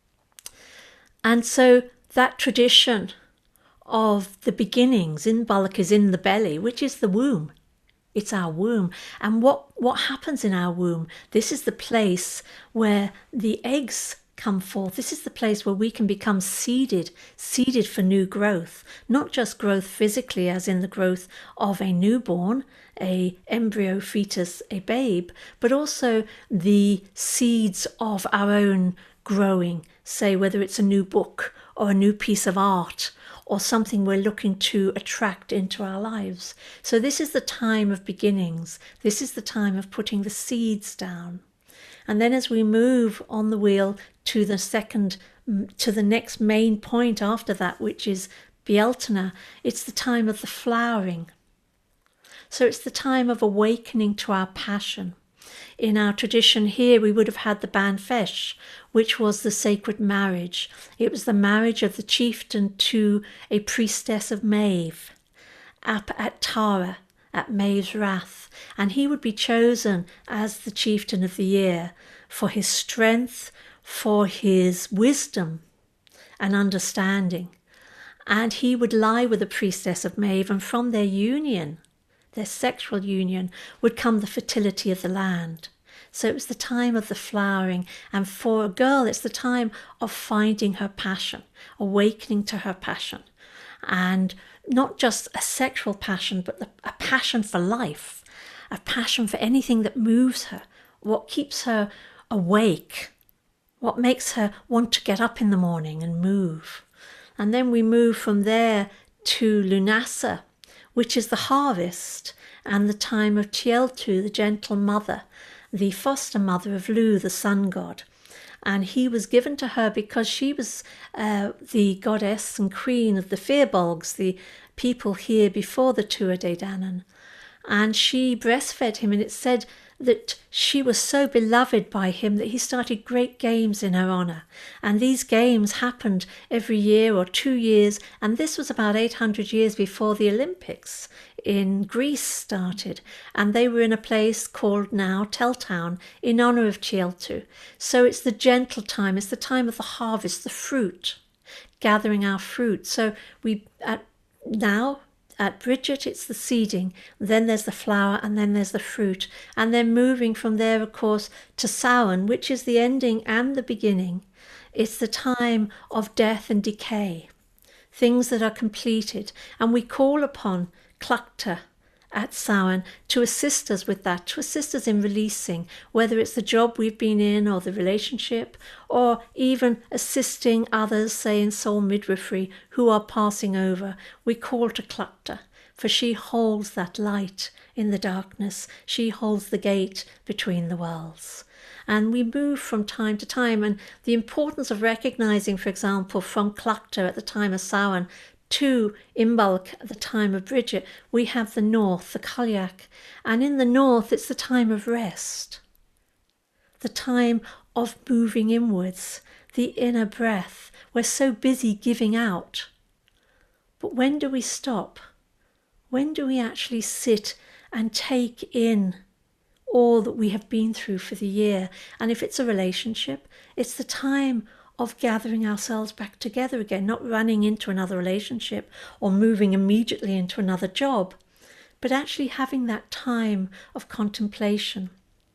And so that tradition of the beginnings, Imbolc is in the belly, which is the womb. It's our womb. And what happens in our womb? This is the place where the eggs come forth. This is the place where we can become seeded for new growth. Not just growth physically, as in the growth of a newborn, a embryo, fetus, a babe, but also the seeds of our own growing, say whether it's a new book or a new piece of art, or something we're looking to attract into our lives. So this is the time of beginnings. This is the time of putting the seeds down. And then as we move on the wheel to the next main point after that, which is Bealtaine, it's the time of the flowering. So it's the time of awakening to our passion. In our tradition here, we would have had the Banfesh, which was the sacred marriage. It was the marriage of the chieftain to a priestess of Maeve, up at Tara, at Maeve's Rath. And he would be chosen as the chieftain of the year for his strength, for his wisdom and understanding. And he would lie with the priestess of Maeve, and from their union, their sexual union, would come the fertility of the land. So it was the time of the flowering, and for a girl it's the time of finding her passion, awakening to her passion, and not just a sexual passion, but a passion for life, a passion for anything that moves her, what keeps her awake, what makes her want to get up in the morning and move. And then we move from there to Lunasa, which is the harvest and the time of Tieltu, the gentle mother, the foster mother of Lu, the sun god. And he was given to her because she was the goddess and queen of the Firbolgs, the people here before the Tuatha Dé Danann. And she breastfed him, and it said that she was so beloved by him that he started great games in her honour. And these games happened every year or 2 years, and this was about 800 years before the Olympics in Greece started. And they were in a place called now Teltown in honour of Tieltu. So it's the gentle time, it's the time of the harvest, the fruit, gathering our fruit. So at Bridget, it's the seeding, then there's the flower, and then there's the fruit. And then moving from there, of course, to Samhain, which is the ending and the beginning. It's the time of death and decay, things that are completed. And we call upon Clachta at Samhain to assist us with that, to assist us in releasing, whether it's the job we've been in or the relationship, or even assisting others, say in soul midwifery, who are passing over. We call to Clutter, for she holds that light in the darkness. She holds the gate between the worlds. And we move from time to time. And the importance of recognizing, for example, from Clutter at the time of Samhain to Imbolc at the time of Bridget, we have the north, the Cailleach. And in the north, it's the time of rest, the time of moving inwards, the inner breath. We're so busy giving out. But when do we stop? When do we actually sit and take in all that we have been through for the year? And if it's a relationship, it's the time of gathering ourselves back together again, not running into another relationship or moving immediately into another job, but actually having that time of contemplation,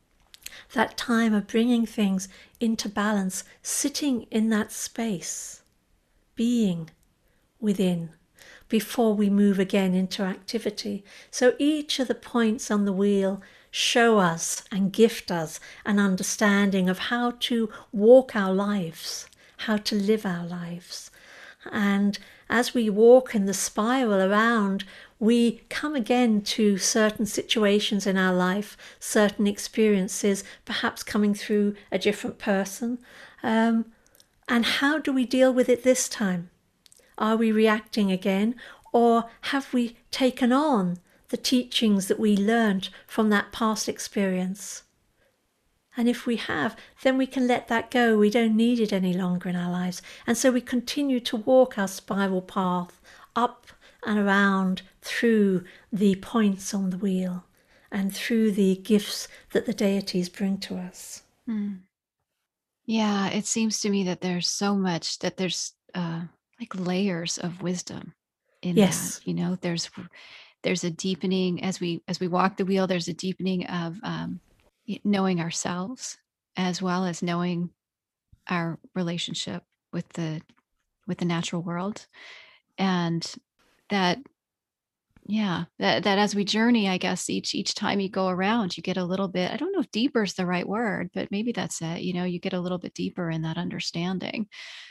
that time of bringing things into balance, sitting in that space, being within, before we move again into activity. So each of the points on the wheel show us and gift us an understanding of how to walk our lives, how to live our lives. And as we walk in the spiral around, we come again to certain situations in our life, certain experiences, perhaps coming through a different person. And how do we deal with it this time? Are we reacting again, or have we taken on the teachings that we learned from that past experience? And if we have, then we can let that go. We don't need it any longer in our lives. And so we continue to walk our spiral path up and around through the points on the wheel and through the gifts that the deities bring to us. Yeah, it seems to me that there's so much, that there's like layers of wisdom in Yes. that. You know, there's a deepening as we walk the wheel. There's a deepening of knowing ourselves, as well as knowing our relationship with the natural world. And that, yeah, that as we journey, I guess each time you go around, you get a little bit, I don't know if deeper is the right word, but maybe that's it. You know, you get a little bit deeper in that understanding.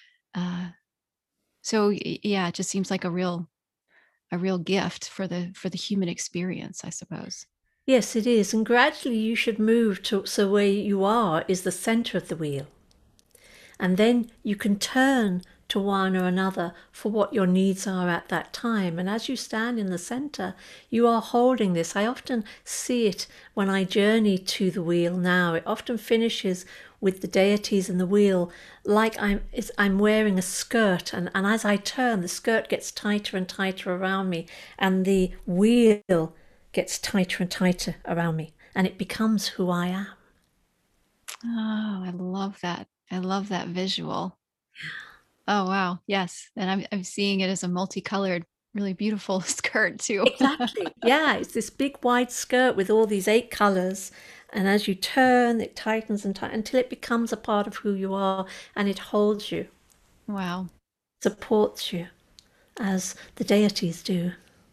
So yeah, it just seems like a real gift for the human experience, I suppose. Yes, it is. And gradually you should move to, so where you are is the center of the wheel. And then you can turn to one or another for what your needs are at that time. And as you stand in the center, you are holding this. I often see it when I journey to the wheel now. It often finishes with the deities and the wheel like I'm wearing a skirt. And as I turn, the skirt gets tighter and tighter around me, and the wheel gets tighter and tighter around me, and it becomes who I am. Oh, I love that. I love that visual. Oh, wow. Yes. And I'm seeing it as a multicolored, really beautiful skirt too. Exactly. Yeah, it's this big wide skirt with all these 8 colors. And as you turn, it tightens and tightens until it becomes a part of who you are, and it holds you, Wow. supports you, as the deities do.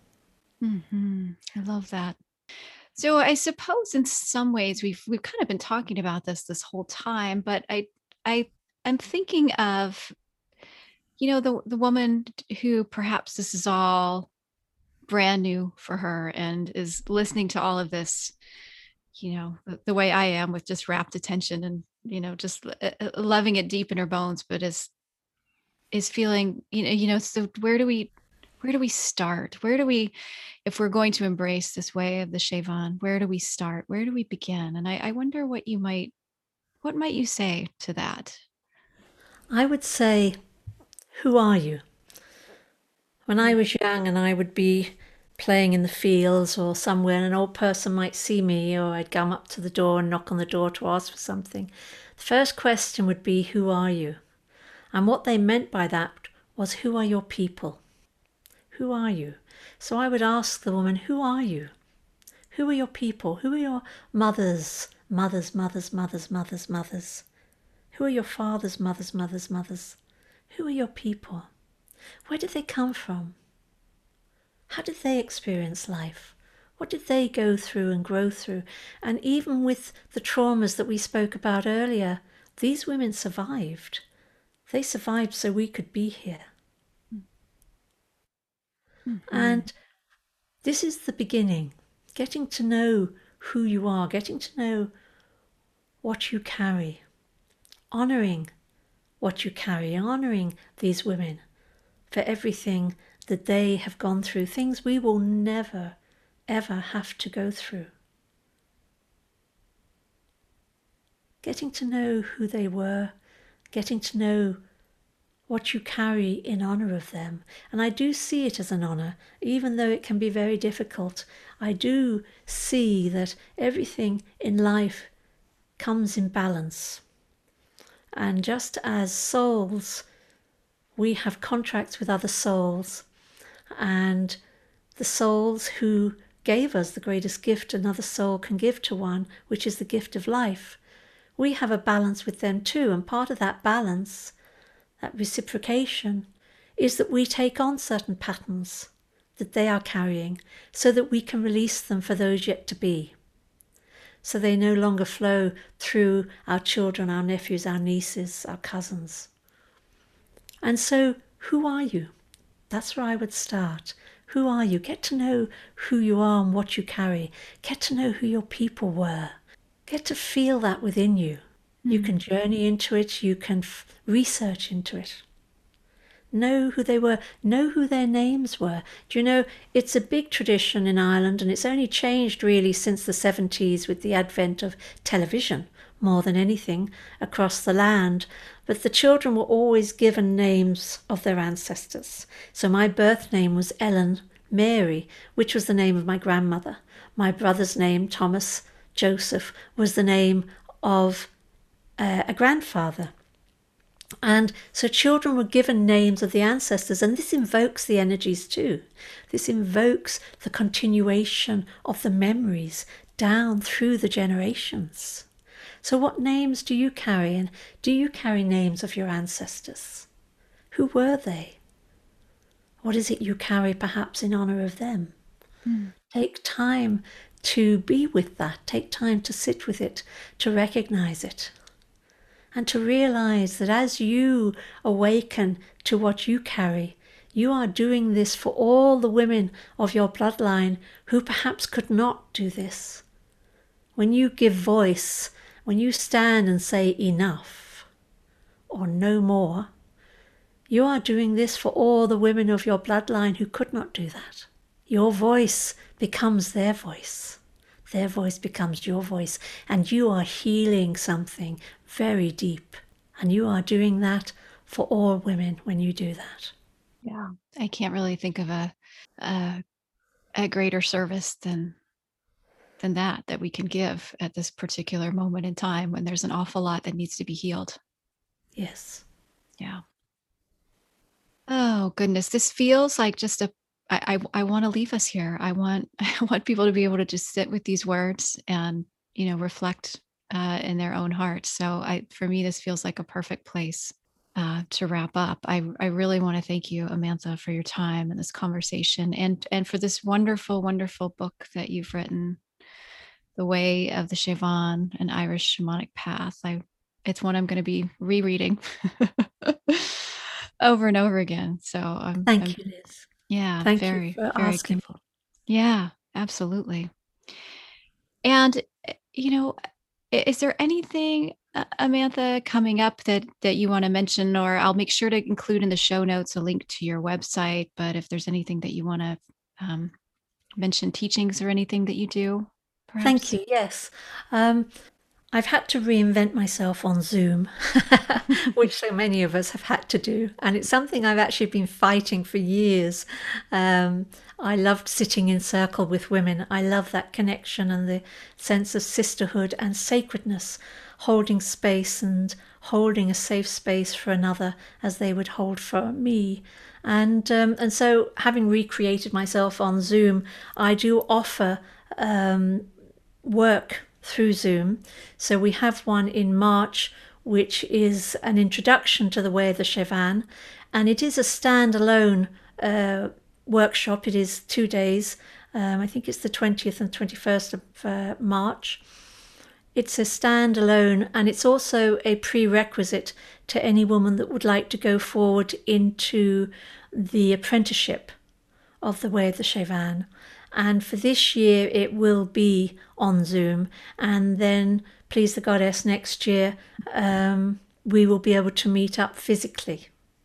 I love that. So I suppose in some ways we've kind of been talking about this whole time, but I'm thinking of, you know, the woman who perhaps this is all brand new for her and is listening to all of this, you know, the way I am, with just rapt attention and, you know, just loving it deep in her bones, but is feeling, so where do we start? Where do we, if we're going to embrace this way of the Chevon, where do we start? Where do we begin? And I wonder what might you say to that? I would say, who are you? When I was young and I would be playing in the fields or somewhere, and an old person might see me, or I'd come up to the door and knock on the door to ask for something, the first question would be, who are you? And what they meant by that was, who are your people? Who are you? So I would ask the woman, who are you? Who are your people? Who are your mothers, mothers, mothers, mothers, mothers, mothers? Who are your fathers, mothers, mothers, mothers? Who are your people? Where did they come from? How did they experience life? What did they go through and grow through? And even with the traumas that we spoke about earlier, these women survived. They survived so we could be here. Mm-hmm. And this is the beginning, getting to know who you are, getting to know what you carry, honouring what you carry, honouring these women for everything that they have gone through, things we will never, ever have to go through. Getting to know who they were, getting to know what you carry in honour of them. And I do see it as an honour, even though it can be very difficult. I do see that everything in life comes in balance. And just as souls, we have contracts with other souls, and the souls who gave us the greatest gift another soul can give to one, which is the gift of life, we have a balance with them too. And part of that balance, that reciprocation, is that we take on certain patterns that they are carrying so that we can release them for those yet to be. So they no longer flow through our children, our nephews, our nieces, our cousins. And so, who are you? That's where I would start. Who are you? Get to know who you are and what you carry. Get to know who your people were. Get to feel that within you. You can journey into it. You can research into it. Know who they were. Know who their names were. Do you know, it's a big tradition in Ireland, and it's only changed really since the 70s with the advent of television, more than anything, across the land. But the children were always given names of their ancestors. So my birth name was Ellen Mary, which was the name of my grandmother. My brother's name, Thomas Joseph, was the name of a grandfather. And so children were given names of the ancestors, and this invokes the energies too. This invokes the continuation of the memories down through the generations. So what names do you carry, and do you carry names of your ancestors? Who were they? What is it you carry perhaps in honour of them? Take time to be with that. Take time to sit with it, to recognise it. And to realise that as you awaken to what you carry, you are doing this for all the women of your bloodline who perhaps could not do this. When you give voice, when you stand and say enough or no more, you are doing this for all the women of your bloodline who could not do that. Your voice becomes their voice. Their voice becomes your voice, and you are healing something very deep. And you are doing that for all women when you do that. Yeah, I can't really think of a greater service than that we can give at this particular moment in time when there's an awful lot that needs to be healed. Yes. Yeah. Oh goodness, this feels like just I want to leave us here. I want people to be able to just sit with these words and reflect in their own hearts. So for me, this feels like a perfect place to wrap up. I really want to thank you, Amantha, for your time and this conversation, and for this wonderful, wonderful book that you've written, The Way of the Siobhan, an Irish Shamanic Path. It's one I'm going to be rereading over and over again. So Thank you, Liz. Yeah, Thank very, you for very asking. grateful. Yeah, absolutely. And is there anything, Amantha, coming up that you want to mention? Or I'll make sure to include in the show notes a link to your website. But if there's anything that you want to mention, teachings or anything that you do, perhaps? Thank you. Yes. I've had to reinvent myself on Zoom, which so many of us have had to do. And it's something I've actually been fighting for years. I loved sitting in circle with women. I love that connection and the sense of sisterhood and sacredness, holding space and holding a safe space for another as they would hold for me. And so having recreated myself on Zoom, I do offer work through Zoom. So we have one in March, which is an introduction to the Way of the Siobhan, and it is a standalone workshop. It is 2 days, I think it's the 20th and 21st of March. It's a standalone, and it's also a prerequisite to any woman that would like to go forward into the apprenticeship of the Way of the Shevan. And for this year, it will be on Zoom. And then, please the Goddess, next year, we will be able to meet up physically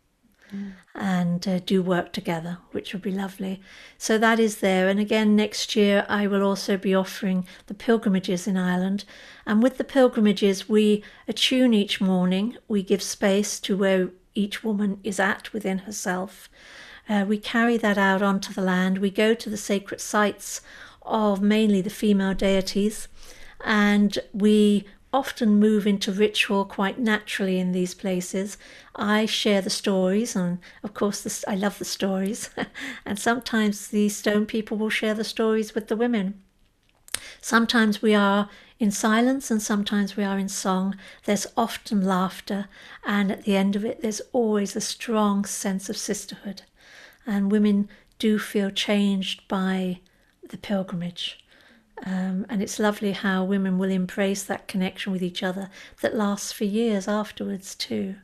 and do work together, which would be lovely. So that is there. And again, next year, I will also be offering the pilgrimages in Ireland. And with the pilgrimages, we attune each morning. We give space to where each woman is at within herself. We carry that out onto the land. We go to the sacred sites of mainly the female deities, and we often move into ritual quite naturally in these places. I share the stories, and of course I love the stories, and sometimes the stone people will share the stories with the women. Sometimes we are in silence and sometimes we are in song. There's often laughter, and at the end of it there's always a strong sense of sisterhood. And women do feel changed by the pilgrimage. And it's lovely how women will embrace that connection with each other that lasts for years afterwards too.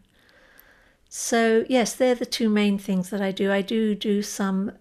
So yes, they're the two main things that I do. I do some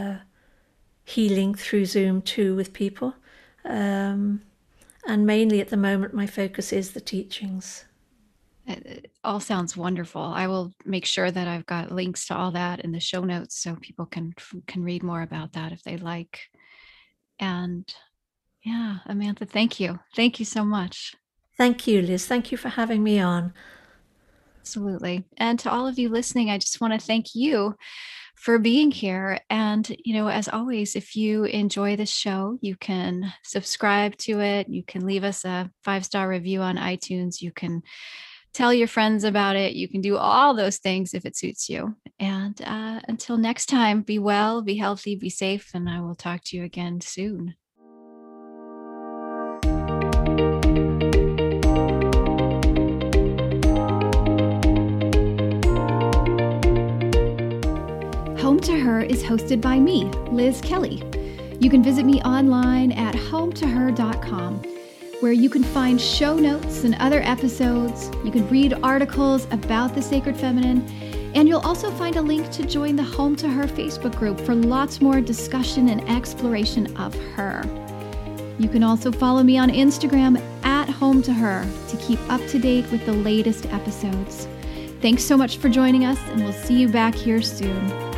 healing through Zoom too with people. And mainly at the moment my focus is the teachings. It all sounds wonderful. I will make sure that I've got links to all that in the show notes so people can read more about that if they like. And yeah, Amantha, thank you. Thank you so much. Thank you, Liz. Thank you for having me on. Absolutely. And to all of you listening, I just want to thank you for being here. And, as always, if you enjoy this show, you can subscribe to it. You can leave us a 5-star review on iTunes. You can tell your friends about it. You can do all those things if it suits you. And until next time, be well, be healthy, be safe, and I will talk to you again soon. Home to Her is hosted by me, Liz Kelly. You can visit me online at hometoher.com, where you can find show notes and other episodes. You can read articles about the Sacred Feminine, and you'll also find a link to join the Home to Her Facebook group for lots more discussion and exploration of her. You can also follow me on Instagram at Home to Her to keep up to date with the latest episodes. Thanks so much for joining us, and we'll see you back here soon.